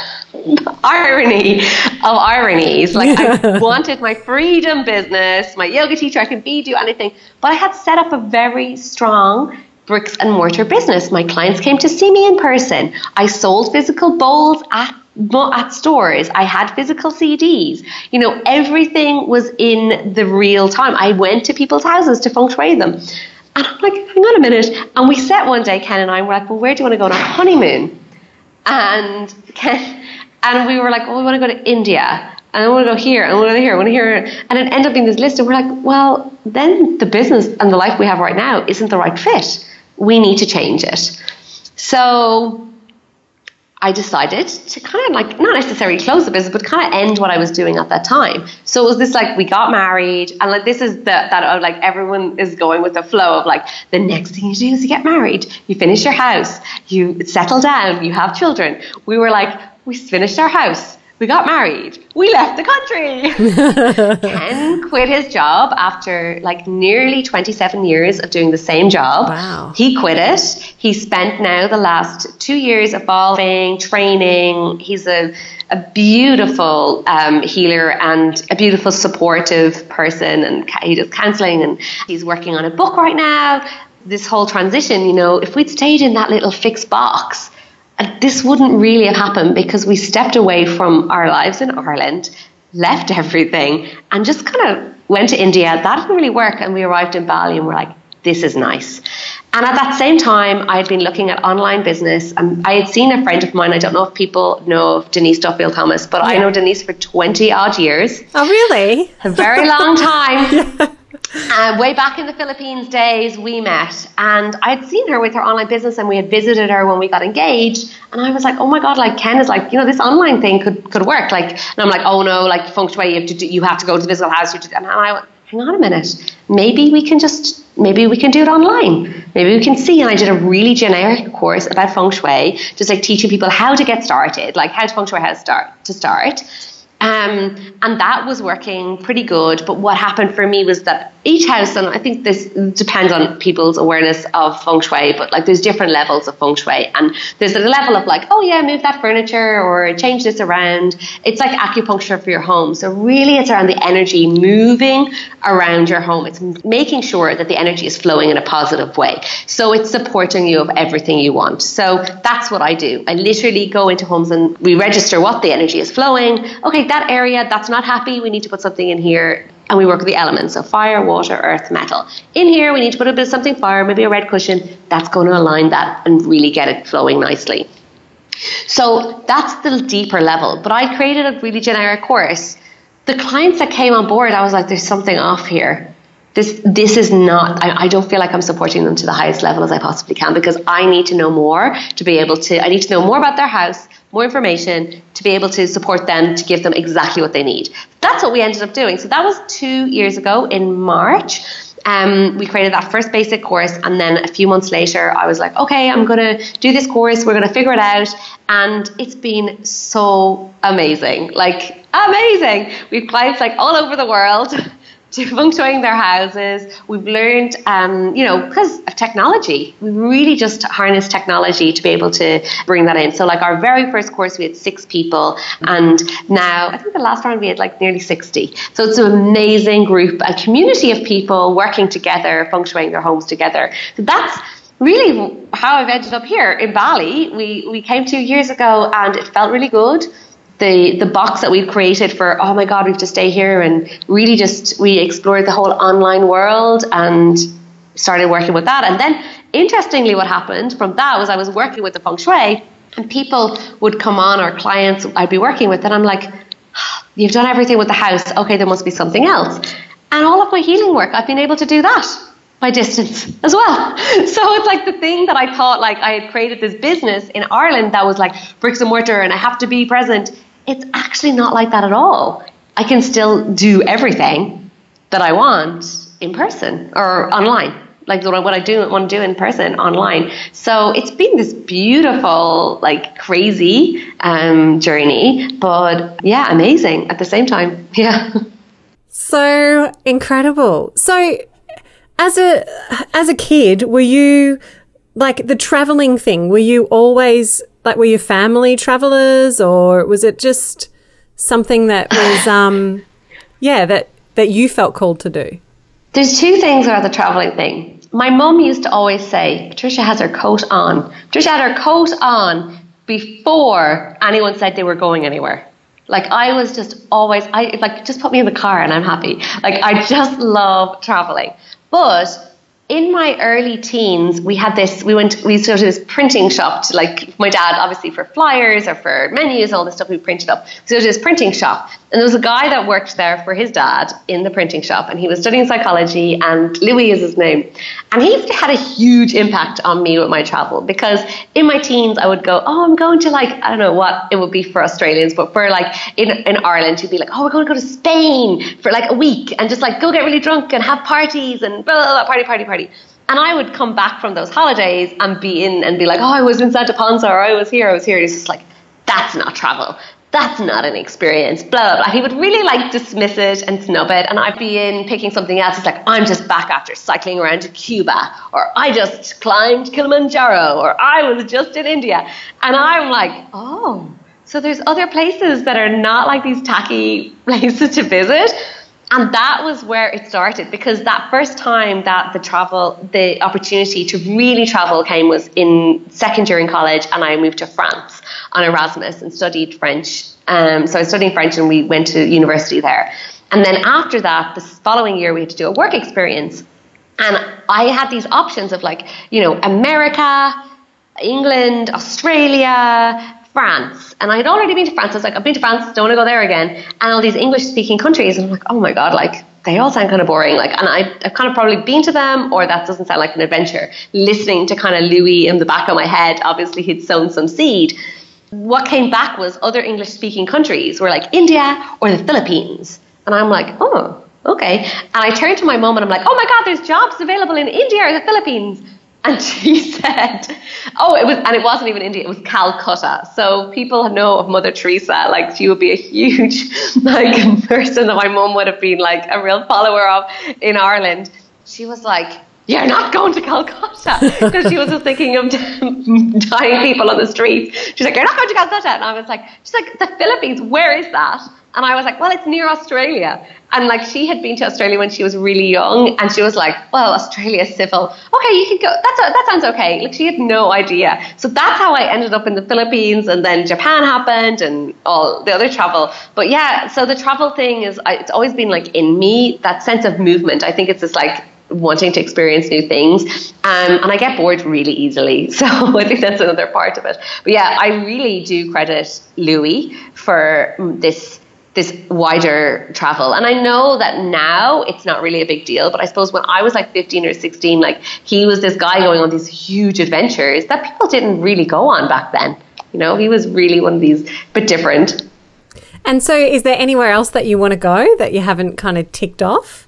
Irony of ironies. Like I wanted my freedom business, my yoga teacher, I can be, do anything. But I had set up a very strong bricks and mortar business. My clients came to see me in person. I sold physical bowls at at stores. I had physical C Ds. You know, everything was in the real time. I went to people's houses to feng shui them. And I'm like, hang on a minute. And we set one day, Ken and I, and we're like, well, where do you want to go on our honeymoon? And Ken, and we were like, well, we want to go to India. And I want to go here, and I want to go here, I want to here. And it ended up being this list. And we're like, well, then the business and the life we have right now isn't the right fit. We need to change it. So I decided to kind of like, not necessarily close the business, but kind of end what I was doing at that time. So it was this like, we got married, and like, this is the, that of like, everyone is going with the flow of like, the next thing you do is you get married, you finish your house, you settle down, you have children. We were like, we finished our house, we got married, we left the country. Ken quit his job after like nearly twenty-seven years of doing the same job. Wow. He quit it. He spent now the last two years evolving, training. He's a, a beautiful um, healer and a beautiful supportive person, and he does counseling, and he's working on a book right now. This whole transition, you know, if we'd stayed in that little fixed box, this wouldn't really have happened, because we stepped away from our lives in Ireland, left everything, and just kind of went to India. That didn't really work, and we arrived in Bali and we're like, this is nice. And at that same time, I had been looking at online business, and I had seen a friend of mine, I don't know if people know of Denise Duffield Thomas, but yeah. I know Denise for twenty odd years. Oh, really? A very long time. Yeah. Uh, way back in the Philippines days, we met, and I'd seen her with her online business, and we had visited her when we got engaged, and I was like, oh my God, like Ken is like, you know, this online thing could, could work. Like, and I'm like, oh no, like feng shui, you have to do, you have to go to the physical house. You have to, and I went, hang on a minute, maybe we can just, maybe we can do it online. Maybe we can see. And I did a really generic course about feng shui, just like teaching people how to get started, like how to feng shui, how to start, to start. Um, and that was working pretty good. But what happened for me was that each house, and I think this depends on people's awareness of feng shui, but like there's different levels of feng shui. And there's a level of like, oh yeah, move that furniture or change this around. It's like acupuncture for your home. So really it's around the energy moving around your home. It's making sure that the energy is flowing in a positive way. So it's supporting you of everything you want. So that's what I do. I literally go into homes and we register what the energy is flowing. Okay, that area, that's not happy. We need to put something in here. And we work with the elements, so fire, water, earth, metal. In here, we need to put a bit of something fire, maybe a red cushion. That's going to align that and really get it flowing nicely. So that's the deeper level. But I created a really generic course. The clients that came on board, I was like, there's something off here. This this is not, I, I don't feel like I'm supporting them to the highest level as I possibly can, because I need to know more to be able to, I need to know more about their house, more information to be able to support them, to give them exactly what they need. That's what we ended up doing. So that was two years ago in March. Um, we created that first basic course, and then a few months later I was like, okay, I'm going to do this course, we're going to figure it out, and it's been so amazing, like amazing. We've clients like all over the world to feng shuiing their houses. We've learned, um, you know, because of technology, we really just harness technology to be able to bring that in. So like our very first course, we had six people, and now I think the last round we had like nearly sixty. So it's an amazing group, a community of people working together, feng shuiing their homes together. So that's really how I've ended up here in Bali. We, we came two years ago and it felt really good. The the box that we've created for, oh my God, we have to stay here, and really just, we explored the whole online world and started working with that. And then interestingly, what happened from that was I was working with the feng shui, and people would come on, or clients I'd be working with, and I'm like, you've done everything with the house. Okay, there must be something else. And all of my healing work, I've been able to do that. by distance as well. So it's like the thing that I thought like I had created this business in Ireland that was like bricks and mortar and I have to be present. It's actually not like that at all. I can still do everything that I want in person or online, like what I do want to do in person online. So it's been this beautiful, like crazy um, journey, but yeah, amazing at the same time. Yeah. So incredible. So as a as a kid, were you like the traveling thing? Were you always like were your family travelers, or was it just something that was um yeah that that you felt called to do? There's two things about the traveling thing. My mum used to always say, Patricia has her coat on. Patricia had her coat on before anyone said they were going anywhere. Like I was just always, I like just put me in the car and I'm happy. Like I just love traveling. But in my early teens, we had this, we went, we used to go to this printing shop to like, my dad, obviously for flyers or for menus, all this stuff we printed up. So to this printing shop. And there was a guy that worked there for his dad in the printing shop, and he was studying psychology, and Louis is his name. And he had a huge impact on me with my travel, because in my teens, I would go, oh, I'm going to like, I don't know what it would be for Australians, but for like in, in Ireland, you'd be like, oh, we're going to go to Spain for like a week and just like go get really drunk and have parties and blah, blah, blah, party, party, party. And I would come back from those holidays and be in and be like, oh, I was in Santa Ponsa, or I was here, I was here. It's just like, that's not travel. That's not an experience, blah, blah, blah. He would really like dismiss it and snub it. And I'd be in picking something else. It's like, I'm just back after cycling around to Cuba, or I just climbed Kilimanjaro, or I was just in India. And I'm like, oh, so there's other places that are not like these tacky places to visit. And that was where it started, because that first time that the travel, the opportunity to really travel came was in second year in college, and I moved to France on Erasmus and studied French. Um, so I was studying French and we went to university there. And then after that, the following year, we had to do a work experience. And I had these options of like, you know, America, England, Australia, France. And I had already been to France. I was like, I've been to France, don't want to go there again. And all these English speaking countries. And I'm like, oh my God, like they all sound kind of boring. Like, and I, I've kind of probably been to them, or that doesn't sound like an adventure. Listening to kind of Louis in the back of my head, obviously he'd sown some seed. What came back was other English speaking countries were like India or the Philippines. And I'm like, oh, okay. And I turned to my mum and I'm like, oh my God, there's jobs available in India or the Philippines. And she said, oh, it was, and it wasn't even India, it was Calcutta. So people know of Mother Teresa, like she would be a huge like person that my mum would have been like a real follower of in Ireland. She was like, you're not going to Calcutta, because she was just thinking of dying people on the streets. She's like, you're not going to Calcutta. And I was like, she's like, the Philippines, where is that? And I was like, well, it's near Australia. And like she had been to Australia when she was really young, and she was like, well, Australia is civil. Okay, you can go. That's a, that sounds okay. Like she had no idea. So that's how I ended up in the Philippines, and then Japan happened and all the other travel. But yeah, so the travel thing is, I, it's always been like in me, that sense of movement. I think it's just like wanting to experience new things, um, and I get bored really easily, so I think that's another part of it. But yeah, I really do credit Louis for this this wider travel. And I know that now it's not really a big deal, but I suppose when I was like fifteen or sixteen, like he was this guy going on these huge adventures that people didn't really go on back then. You know, he was really one of these, but different. And so is there anywhere else that you want to go that you haven't kind of ticked off?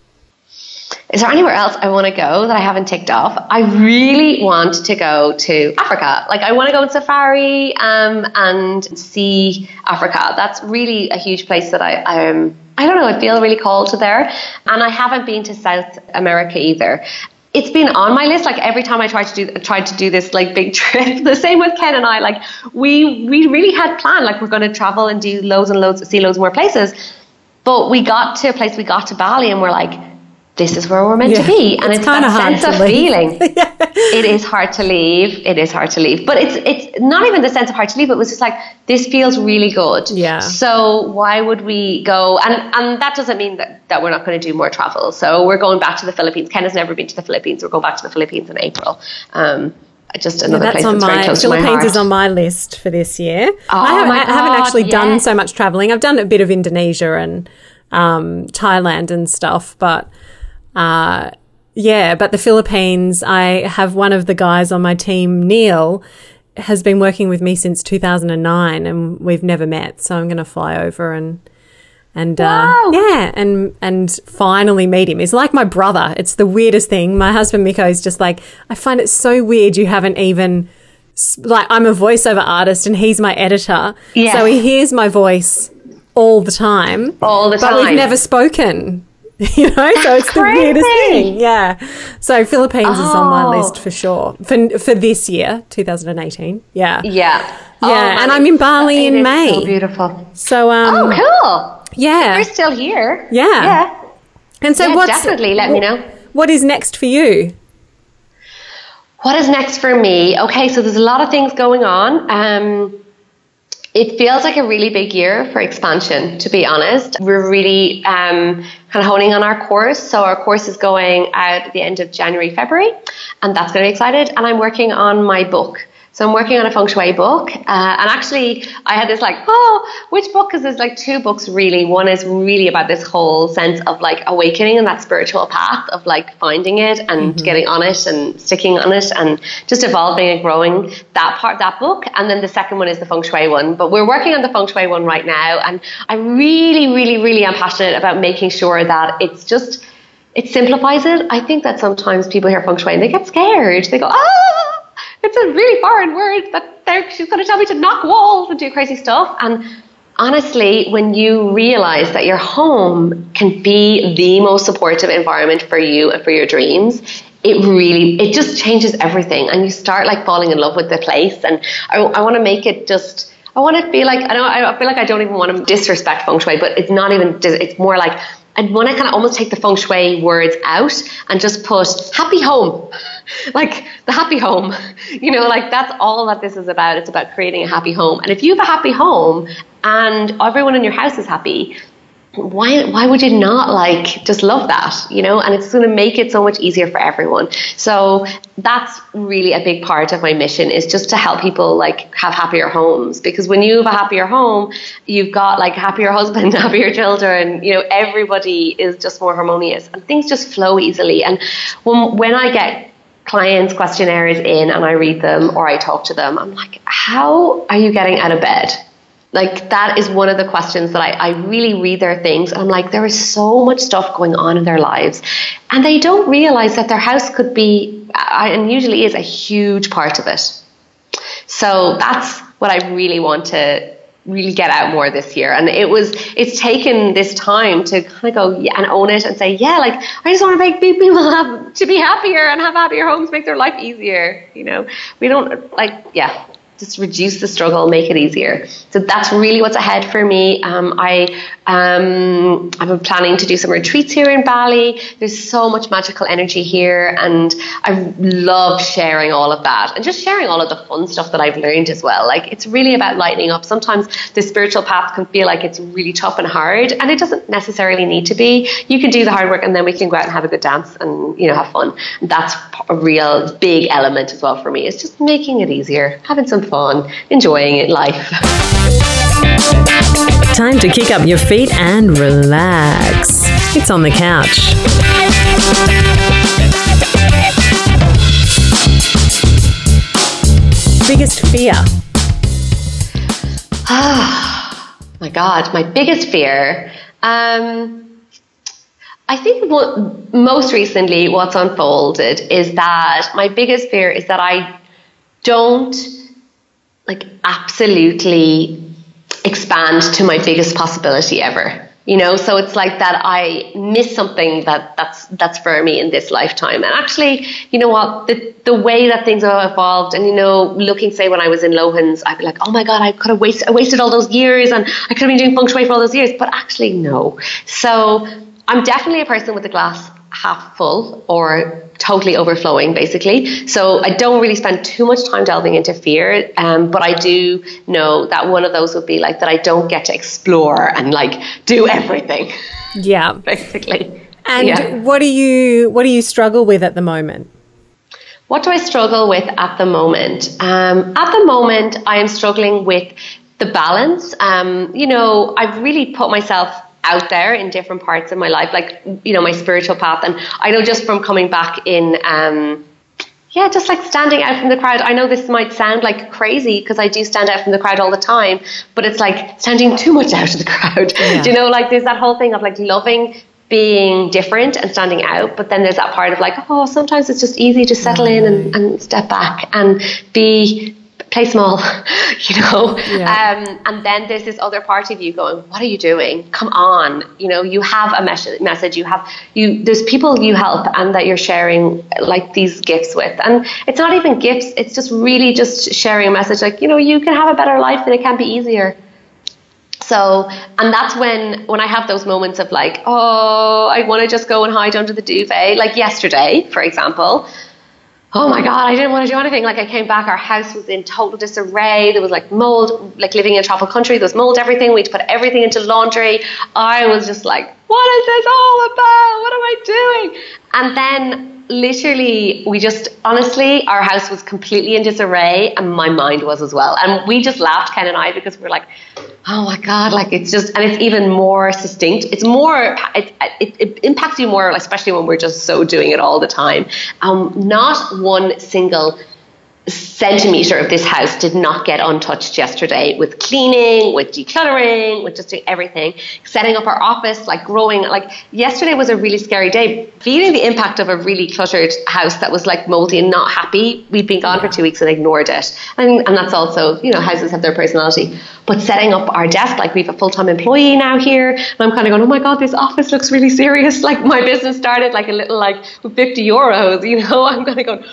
Is there anywhere else I want to go that I haven't ticked off? I really want to go to Africa. Like I want to go on safari um, and see Africa. That's really a huge place that I, um, I don't know, I feel really called to there. And I haven't been to South America either. It's been on my list. Like every time I tried to do tried to do this like big trip, the same with Ken and I. Like we we really had planned. Like we're going to travel and do loads and loads, see loads more places. But we got to a place. We got to Bali, and we're like, this is where we're meant yeah, to be. And it's, it's that sense of feeling. yeah. It is hard to leave. It is hard to leave. But it's it's not even the sense of hard to leave. It was just like, this feels really good. Yeah. So why would we go? And and that doesn't mean that, that we're not going to do more travel. So we're going back to the Philippines. Ken has never been to the Philippines. We're going back to the Philippines in April. Um, just another yeah, that's place on that's my, very close Philippines to my heart. is on my list for this year. Oh, I haven't, my I haven't God, actually yes. done so much traveling. I've done a bit of Indonesia and um, Thailand and stuff, but... Uh, Yeah, but the Philippines, I have one of the guys on my team, Neil, has been working with me since two thousand nine, and we've never met. So I'm going to fly over and and wow. uh, yeah, and and finally meet him. He's like my brother. It's the weirdest thing. My husband Miko is just like, I find it so weird. You haven't even like I'm a voiceover artist and he's my editor, yeah. so he hears my voice all the time, all the time. But we've never spoken. You know, That's so it's crazy. the weirdest thing. Yeah. So Philippines oh. is on my list for sure. For for this year, two thousand eighteen. Yeah. Yeah. Yeah. Oh, and I'm in Bali in is May. So beautiful. So um Oh, cool. Yeah. You're still here. Yeah. Yeah. And so yeah, what's definitely let what, me know. What is next for you? What is next for me? Okay, so there's a lot of things going on. Um It feels like a really big year for expansion, to be honest. We're really um, kind of honing on our course. So our course is going out at the end of January, February, and that's going to be excited. And I'm working on my book. So I'm working on a feng shui book. Uh, and actually, I had this like, oh, which book? Because there's like two books really. One is really about this whole sense of like awakening and that spiritual path of like finding it and mm-hmm. getting on it and sticking on it and just evolving and growing that part, that book. And then the second one is the feng shui one. But we're working on the feng shui one right now. And I really, really, really am passionate about making sure that it's just, it simplifies it. I think that sometimes people hear feng shui and they get scared. They go, ah! It's a really foreign word that they're, she's going to tell me to knock walls and do crazy stuff. And honestly, when you realize that your home can be the most supportive environment for you and for your dreams, it really, it just changes everything. And you start like falling in love with the place. And I, I want to make it just, I want to feel like, I don't, I feel like I don't even want to disrespect feng shui, but it's not even, it's more like, I want to kind of almost take the feng shui words out and just put happy home, like the happy home, you know, like that's all that this is about. It's about creating a happy home. And if you have a happy home and everyone in your house is happy, why why would you not like just love that, you know? And it's going to make it so much easier for everyone. So that's really a big part of my mission, is just to help people like have happier homes, because when you have a happier home, you've got like happier husband, happier children, you know, everybody is just more harmonious and things just flow easily. And when when I get clients' questionnaires in and I read them or I talk to them, I'm like, how are you getting out of bed? Like that is one of the questions that I, I really read their things. And I'm like, there is so much stuff going on in their lives and they don't realize that their house could be, and usually is, a huge part of it. So that's what I really want to really get out more this year. And it was, it's taken this time to kind of go yeah, and own it and say, yeah, like I just want to make people have, to be happier and have happier homes, make their life easier. You know, we don't like, yeah. just reduce the struggle, make it easier. So that's really what's ahead for me. Um, I, um, I've been planning to do some retreats here in Bali. There's so much magical energy here and I love sharing all of that and just sharing all of the fun stuff that I've learned as well. Like it's really about lightening up. Sometimes the spiritual path can feel like it's really tough and hard, and it doesn't necessarily need to be. You can do the hard work and then we can go out and have a good dance and, you know, have fun. And that's a real big element as well for me. It's just making it easier, having some fun, enjoying it, life. Time to kick up your feet and relax. It's On the Couch. Biggest fear? Ah, my God, my biggest fear. Um, I think what, most recently what's unfolded is that my biggest fear is that I don't like absolutely expand to my biggest possibility ever, you know. So it's like that I miss something that that's that's for me in this lifetime. And actually, you know what, the the way that things have evolved, and you know, looking say when I was in Lohans, I'd be like, oh my God, I could have wasted I wasted all those years and I could have been doing feng shui for all those years, but actually no. So I'm definitely a person with the glass half full or totally overflowing, basically. So I don't really spend too much time delving into fear, um, but I do know that one of those would be like that I don't get to explore and like do everything. Yeah, basically. And yeah. what do you what do you struggle with at the moment? What do I struggle with at the moment? Um, at the moment, I am struggling with the balance. Um, you know, I've really put myself out there in different parts of my life, like, you know, my spiritual path. And I know just from coming back in, um, yeah, just like standing out from the crowd. I know this might sound like crazy because I do stand out from the crowd all the time, but it's like standing too much out of the crowd. Yeah. Do you know, like there's that whole thing of like loving being different and standing out, but then there's that part of like, oh, sometimes it's just easy to settle in and, and step back and be play small, you know. Yeah. Um, and then there's this other part of you going, what are you doing? Come on, you know, you have a mes- message, you have, you, there's people you help and that you're sharing like these gifts with. And it's not even gifts, it's just really just sharing a message like, you know, you can have a better life and it can be easier. So, and that's when, when I have those moments of like, oh, I want to just go and hide under the duvet. Like yesterday, for example, oh my God, I didn't want to do anything. Like I came back, our house was in total disarray. There was like mold, like living in a tropical country, there was mold everything. We had to put everything into laundry. I was just like, what is this all about? What am I doing? And then literally we just, honestly, our house was completely in disarray and my mind was as well. And we just laughed, Ken and I, because we were like, oh my God, like it's just, and it's even more succinct. It's more, it, it, it impacts you more, especially when we're just so doing it all the time. Um, not one single centimetre of this house did not get untouched yesterday, with cleaning, with decluttering, with just doing everything, setting up our office, like growing. Like yesterday was a really scary day, feeling the impact of a really cluttered house that was like moldy and not happy. We'd been gone for two weeks and ignored it, and and that's also, you know, houses have their personality. But setting up our desk, like we have a full-time employee now here, and I'm kind of going, oh my God, this office looks really serious. Like my business started like a little, like with fifty euros, you know. I'm kind of going,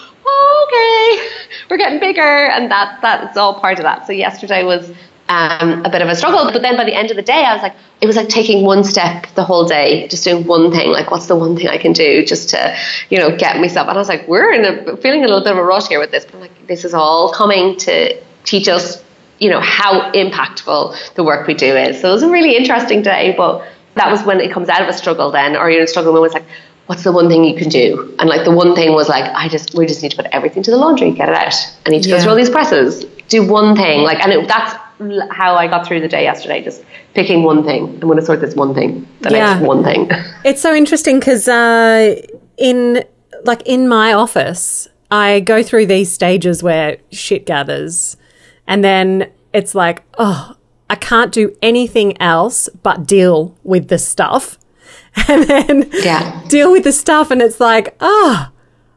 okay, we're getting bigger, and that that's all part of that. So yesterday was um, a bit of a struggle, but then by the end of the day, I was like, it was like taking one step the whole day, just doing one thing. Like, what's the one thing I can do just to, you know, get myself? And I was like, we're in a feeling a little bit of a rush here with this, but I'm like, this is all coming to teach us, you know, how impactful the work we do is. So it was a really interesting day, but that was when it comes out of a struggle then, or you're in a struggle when it's like, what's the one thing you can do? And like the one thing was like, I just, we just need to put everything to the laundry, get it out. I need to yeah. go through all these presses, do one thing. Like, and it, that's how I got through the day yesterday, just picking one thing. I'm going to sort this one thing, the yeah. next one thing. It's so interesting because uh, in like in my office, I go through these stages where shit gathers, and then it's like, oh, I can't do anything else but deal with the stuff. And then yeah. deal with the stuff, and it's like, ah, oh,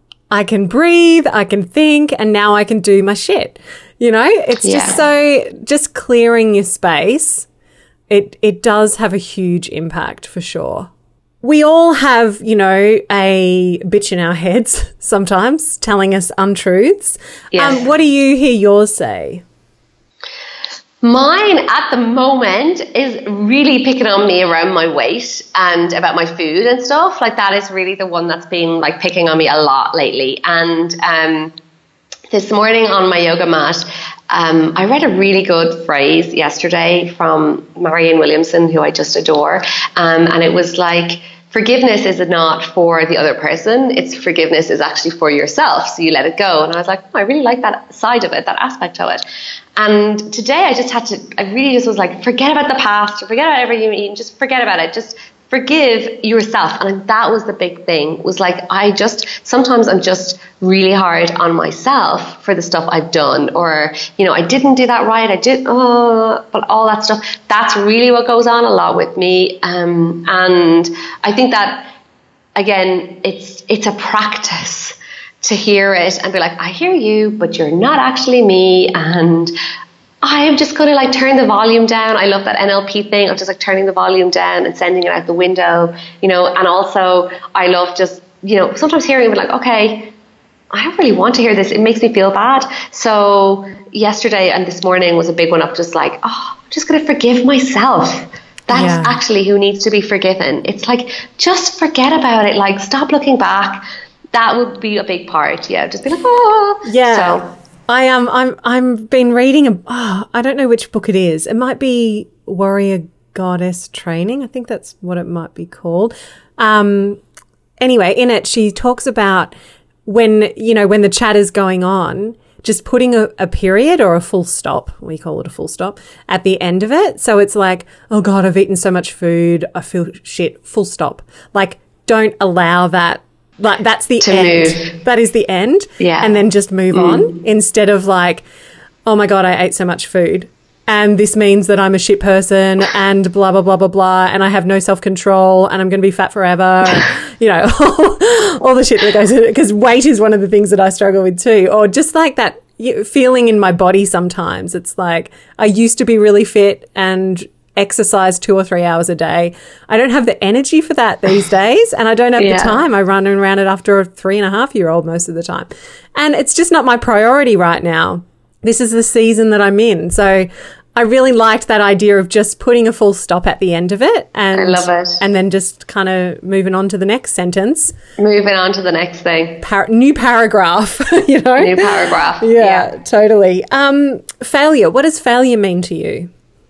I can breathe, I can think, and now I can do my shit. You know, it's yeah. just so, just clearing your space, it it does have a huge impact for sure. We all have, you know, a bitch in our heads sometimes telling us untruths. Yes. Um, what do you hear yours say? Mine at the moment is really picking on me around my weight and about my food and stuff. Like that is really the one that's been like picking on me a lot lately. And um, this morning on my yoga mat, um, I read a really good phrase yesterday from Marianne Williamson, who I just adore. Um, and it was like, forgiveness is not for the other person. It's forgiveness is actually for yourself. So you let it go. And I was like, oh, I really like that side of it, that aspect of it. And today I just had to, I really just was like, forget about the past, forget about everything you eat, just forget about it. Just forgive yourself. And that was the big thing, was like, I just, sometimes I'm just really hard on myself for the stuff I've done, or, you know, I didn't do that right. I did, oh, but all that stuff, that's really what goes on a lot with me. Um, and I think that, again, it's, it's a practice to hear it and be like, I hear you, but you're not actually me. And I'm just going to like turn the volume down. I love that N L P thing of just like turning the volume down and sending it out the window, you know. And also I love just, you know, sometimes hearing it like, okay, I don't really want to hear this. It makes me feel bad. So yesterday and this morning was a big one of just like, oh, I'm just going to forgive myself. That's yeah. actually who needs to be forgiven. It's like, just forget about it. Like, stop looking back. That would be a big part. Yeah. Just be like, oh, yeah. So I am. Um, I'm. I'm been reading a. Oh, I don't know which book it is. It might be Warrior Goddess Training. I think that's what it might be called. Um. Anyway, in it, she talks about when you know when the chat is going on, just putting a, a period or a full stop, we call it a full stop, at the end of it. So it's like, oh God, I've eaten so much food, I feel shit, full stop. Like, don't allow that. Like, that's the to end. Move. That is the end. Yeah. And then just move mm. on instead of like, oh my God, I ate so much food. And this means that I'm a shit person and blah, blah, blah, blah, blah. And I have no self-control and I'm going to be fat forever. You know, all, all the shit that goes with it. Because weight is one of the things that I struggle with too. Or just like that feeling in my body sometimes. It's like I used to be really fit and exercise two or three hours a day. I don't have the energy for that these days, and I don't have yeah. the time. I run around it after a three and a half year old most of the time. And it's just not my priority right now. This is the season that I'm in. So I really liked that idea of just putting a full stop at the end of it. And, I love it. And then just kind of moving on to the next sentence. Moving on to the next thing. Par- new paragraph, you know? New paragraph. Yeah, yeah. totally. Um, failure. What does failure mean to you?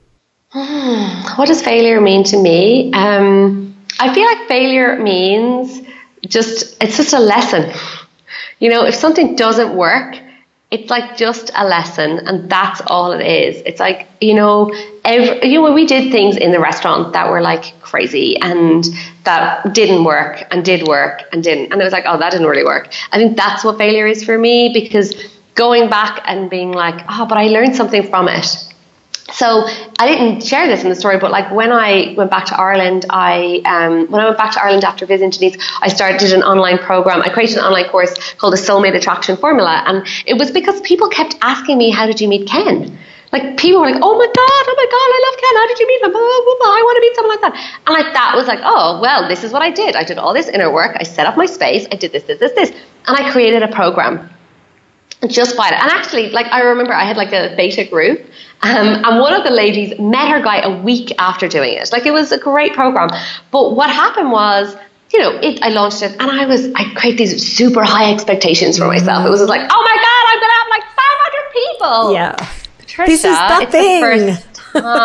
What does failure mean to me? Um, I feel like failure means just, it's just a lesson. You know, if something doesn't work, it's like just a lesson, and that's all it is. It's like, you know, every, you know, we did things in the restaurant that were like crazy and that didn't work and did work and didn't. And it was like, oh, that didn't really work. I think that's what failure is for me, because going back and being like, oh, but I learned something from it. So I didn't share this in the story, but like when I went back to Ireland, I um, when I went back to Ireland after visiting Denise, I started an online program. I created an online course called the Soulmate Attraction Formula, and it was because people kept asking me, "How did you meet Ken?" Like people were like, "Oh my god, oh my god, I love Ken. How did you meet him? Blah, blah, blah, I want to meet someone like that." And like that was like, oh well, this is what I did. I did all this inner work. I set up my space. I did this, this, this, this, and I created a program. Just by it. And actually, like I remember I had like a beta group, um, and one of the ladies met her guy a week after doing it. Like it was a great program. But what happened was, you know, it, I launched it and I was, I create these super high expectations for myself. It was like, oh my God, I'm going to have like five hundred people. Yeah. Patricia, this is the it's thing. The first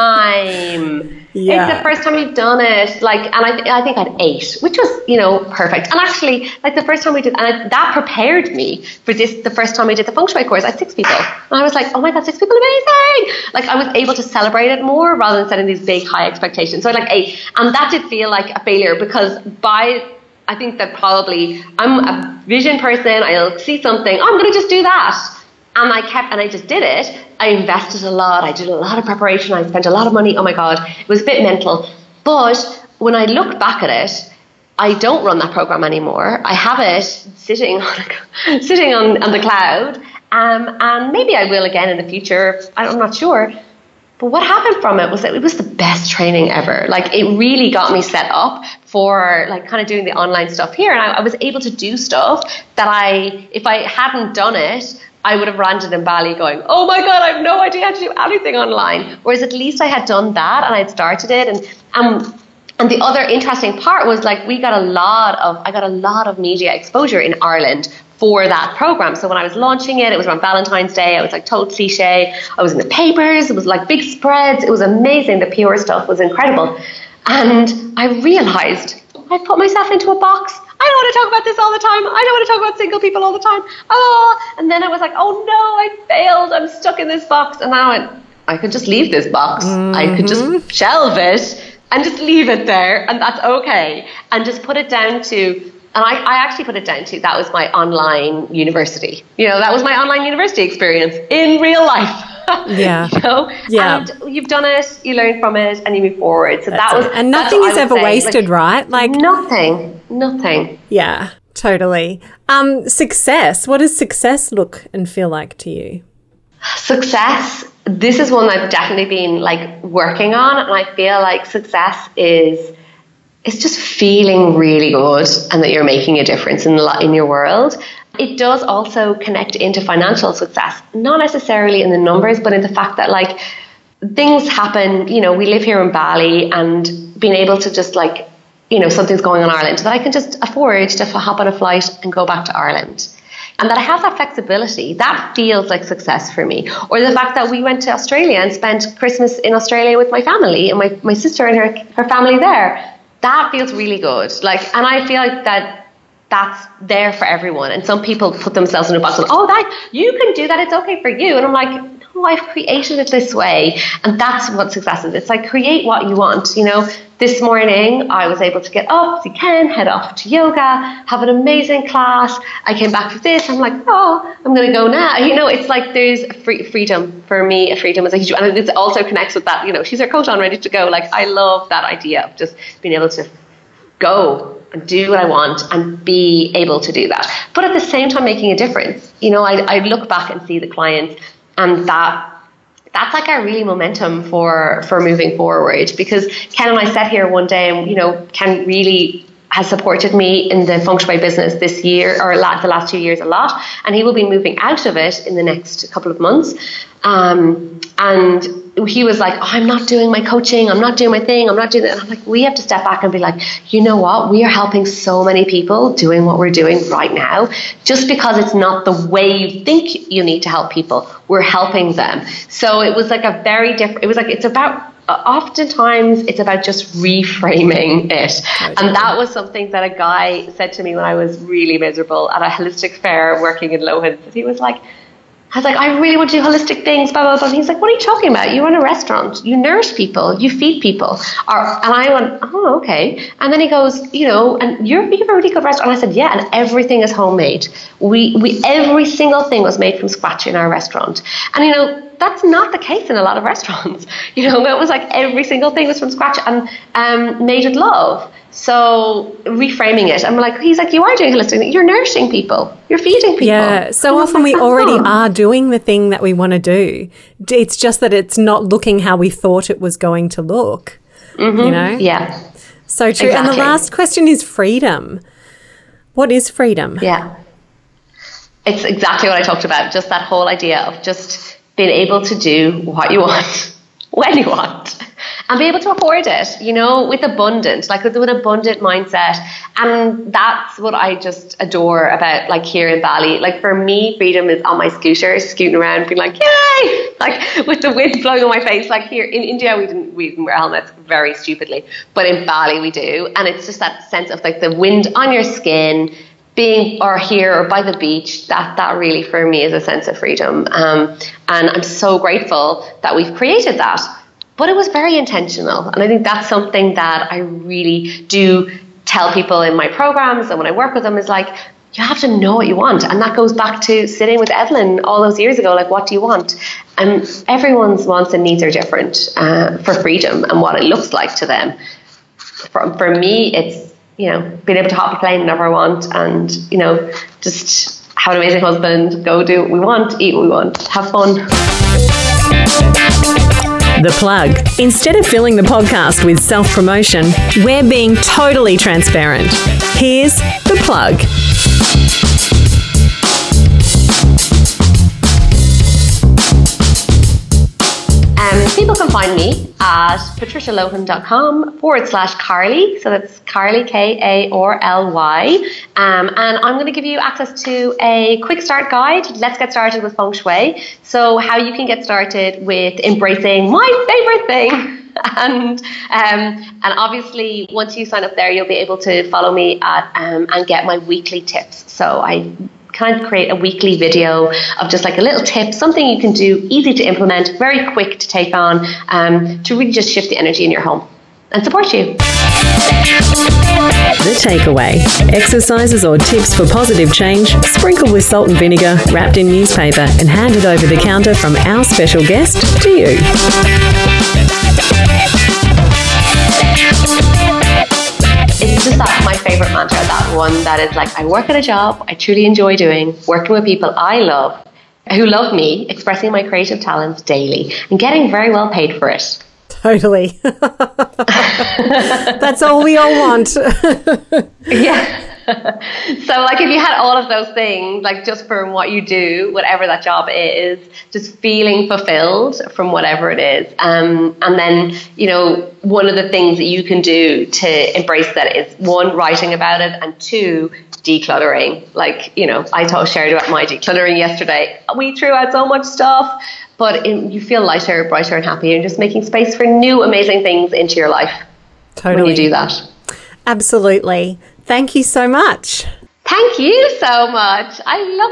time. Yeah. It's the first time you've done it. Like, and I, th- I think I had eight, which was, you know, perfect. And actually, like the first time we did, and I, that prepared me for this, the first time we did the feng shui course, I had six people. And I was like, oh my God, six people, amazing. Like I was able to celebrate it more rather than setting these big, high expectations. So I had like eight. And that did feel like a failure because by, I think that probably I'm a vision person. I'll see something. Oh, I'm going to just do that. And I kept, and I just did it. I invested a lot. I did a lot of preparation. I spent a lot of money. Oh my God, it was a bit mental. But when I look back at it, I don't run that program anymore. I have it sitting on, a, sitting on, on the cloud. Um, and maybe I will again in the future. I'm not sure. But what happened from it was that it was the best training ever. Like it really got me set up for like kind of doing the online stuff here. And I, I was able to do stuff that I, if I hadn't done it, I would have landed in Bali going, oh my God, I have no idea how to do anything online. Whereas at least I had done that and I'd started it. And um, and the other interesting part was like we got a lot of, I got a lot of media exposure in Ireland for that program. So when I was launching it, it was around Valentine's Day. I was like total cliche. I was in the papers. It was like big spreads. It was amazing. The P R stuff was incredible. And I realized I put myself into a box. I don't want to talk about this all the time. I don't want to talk about single people all the time. Oh, and then I was like, oh no, I failed. I'm stuck in this box. And now I, I could just leave this box. Mm-hmm. I could just shelve it and just leave it there. And that's okay. And just put it down to, and I, I actually put it down to, that was my online university. You know, that was my online university experience in real life. Yeah. You know? Yeah. And you've done it, you learn from it, and you move forward. So that's that was, it. And nothing is ever say. wasted, like, right? Like nothing, nothing. Yeah, totally. Um, success. What does success look and feel like to you? Success. This is one I've definitely been like working on, and I feel like success is it's just feeling really good and that you're making a difference in in your world. It does also connect into financial success, not necessarily in the numbers, but in the fact that like things happen, you know, we live here in Bali, and being able to just like, you know, something's going on in Ireland, that I can just afford to hop on a flight and go back to Ireland. And that I have that flexibility, that feels like success for me. Or the fact that we went to Australia and spent Christmas in Australia with my family and my, my sister and her, her family there. That feels really good. Like, and I feel like that that's there for everyone. And some people put themselves in a box of, oh, that you can do that, it's okay for you. And I'm like, no, I've created it this way. And that's what success is. It's like, create what you want. You know, this morning I was able to get up, see Ken, head off to yoga, have an amazing class. I came back for this. I'm like, oh, I'm going to go now. You know, it's like there's free, freedom for me. Freedom is a huge, and it also connects with that. You know, she's her coat on, ready to go. Like, I love that idea of just being able to go and do what I want and be able to do that. But at the same time, making a difference. You know, I, I look back and see the clients, and that that's like our really momentum for, for moving forward. Because Ken and I sat here one day, and, you know, Ken really has supported me in the Feng Shui business this year, or la- the last two years a lot. And he will be moving out of it in the next couple of months. Um, and he was like, oh, I'm not doing my coaching, I'm not doing my thing, I'm not doing that. And I'm like, we have to step back and be like, you know what, we are helping so many people doing what we're doing right now. Just because it's not the way you think you need to help people, we're helping them. So it was like a very different, it was like, it's about, uh, oftentimes it's about just reframing it. And that was something that a guy said to me when I was really miserable at a holistic fair working in Lohan. He was like, I was like, I really want to do holistic things, blah, blah, blah. And he's like, what are you talking about? You run a restaurant. You nourish people. You feed people. Or, and I went, oh, okay. And then he goes, you know, and you're, you have a really good restaurant. And I said, yeah, and everything is homemade. We, we, every single thing was made from scratch in our restaurant. And, you know, that's not the case in a lot of restaurants. You know, it was like every single thing was from scratch and um, made with love. So reframing it, I'm like, he's like, you are doing holistic, you're nourishing people, you're feeding people. Yeah, so often we already are doing the thing that we want to do. It's just that it's not looking how we thought it was going to look, mm-hmm. you know? Yeah. So true. Exactly. And the last question is freedom. What is freedom? Yeah. It's exactly what I talked about, just that whole idea of just being able to do what you want, when you want. And be able to afford it, you know, with abundant, like with an abundant mindset. And that's what I just adore about, like, here in Bali. Like, for me, freedom is on my scooter, scooting around, being like, yay! Like, with the wind blowing on my face. Like, here in India, we didn't, we didn't wear helmets, very stupidly. But in Bali, we do. And it's just that sense of, like, the wind on your skin, being or here or by the beach, that that really for me is a sense of freedom. Um, and I'm so grateful that we've created that. But it was very intentional. And I think that's something that I really do tell people in my programs and when I work with them is like, you have to know what you want. And that goes back to sitting with Evelyn all those years ago, like, what do you want? And everyone's wants and needs are different uh, for freedom and what it looks like to them. For, for me, it's, you know, being able to hop a plane whenever I want and, you know, just have an amazing husband, go do what we want, eat what we want, have fun. The Plug. Instead of filling the podcast with self-promotion, we're being totally transparent. Here's The Plug. Um, people can find me at patricialohan.com forward slash Carly. So that's Carly, K A R L Y. Um, and I'm going to give you access to a quick start guide. Let's get started with Feng Shui. So how you can get started with embracing my favorite thing. And um, and obviously, once you sign up there, you'll be able to follow me at um, and get my weekly tips. So I kind of create a weekly video of just like a little tip, something you can do, easy to implement, very quick to take on, um, to really just shift the energy in your home and support you. The takeaway: exercises or tips for positive change, sprinkled with salt and vinegar, wrapped in newspaper, and handed over the counter from our special guest to you. It's just that my favorite mantra, that one that is like, I work at a job I truly enjoy doing, working with people I love, who love me, expressing my creative talents daily, and getting very well paid for it. Totally. That's all we all want. Yeah. So, like, if you had all of those things, like, just from what you do, whatever that job is, just feeling fulfilled from whatever it is. Um, and then, you know, one of the things that you can do to embrace that is, one, writing about it, and two, decluttering. Like, you know, I told shared about my decluttering yesterday. We threw out so much stuff, but it, you feel lighter, brighter, and happier, and just making space for new, amazing things into your life. Totally. When you do that. Absolutely. Thank you so much. Thank you so much. I love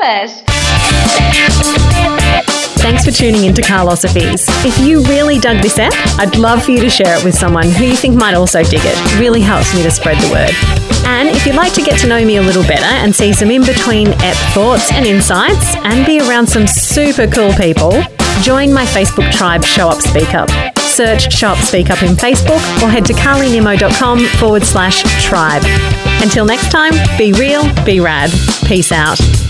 it. Thanks for tuning in to Carlosophies. If you really dug this ep, I'd love for you to share it with someone who you think might also dig it. It really helps me to spread the word. And if you'd like to get to know me a little better and see some in-between ep thoughts and insights and be around some super cool people, join my Facebook tribe, Show Up Speak Up. Search Show Up Speak Up in Facebook or head to carlynimmo.com forward slash tribe. Until next time, be real, be rad. Peace out.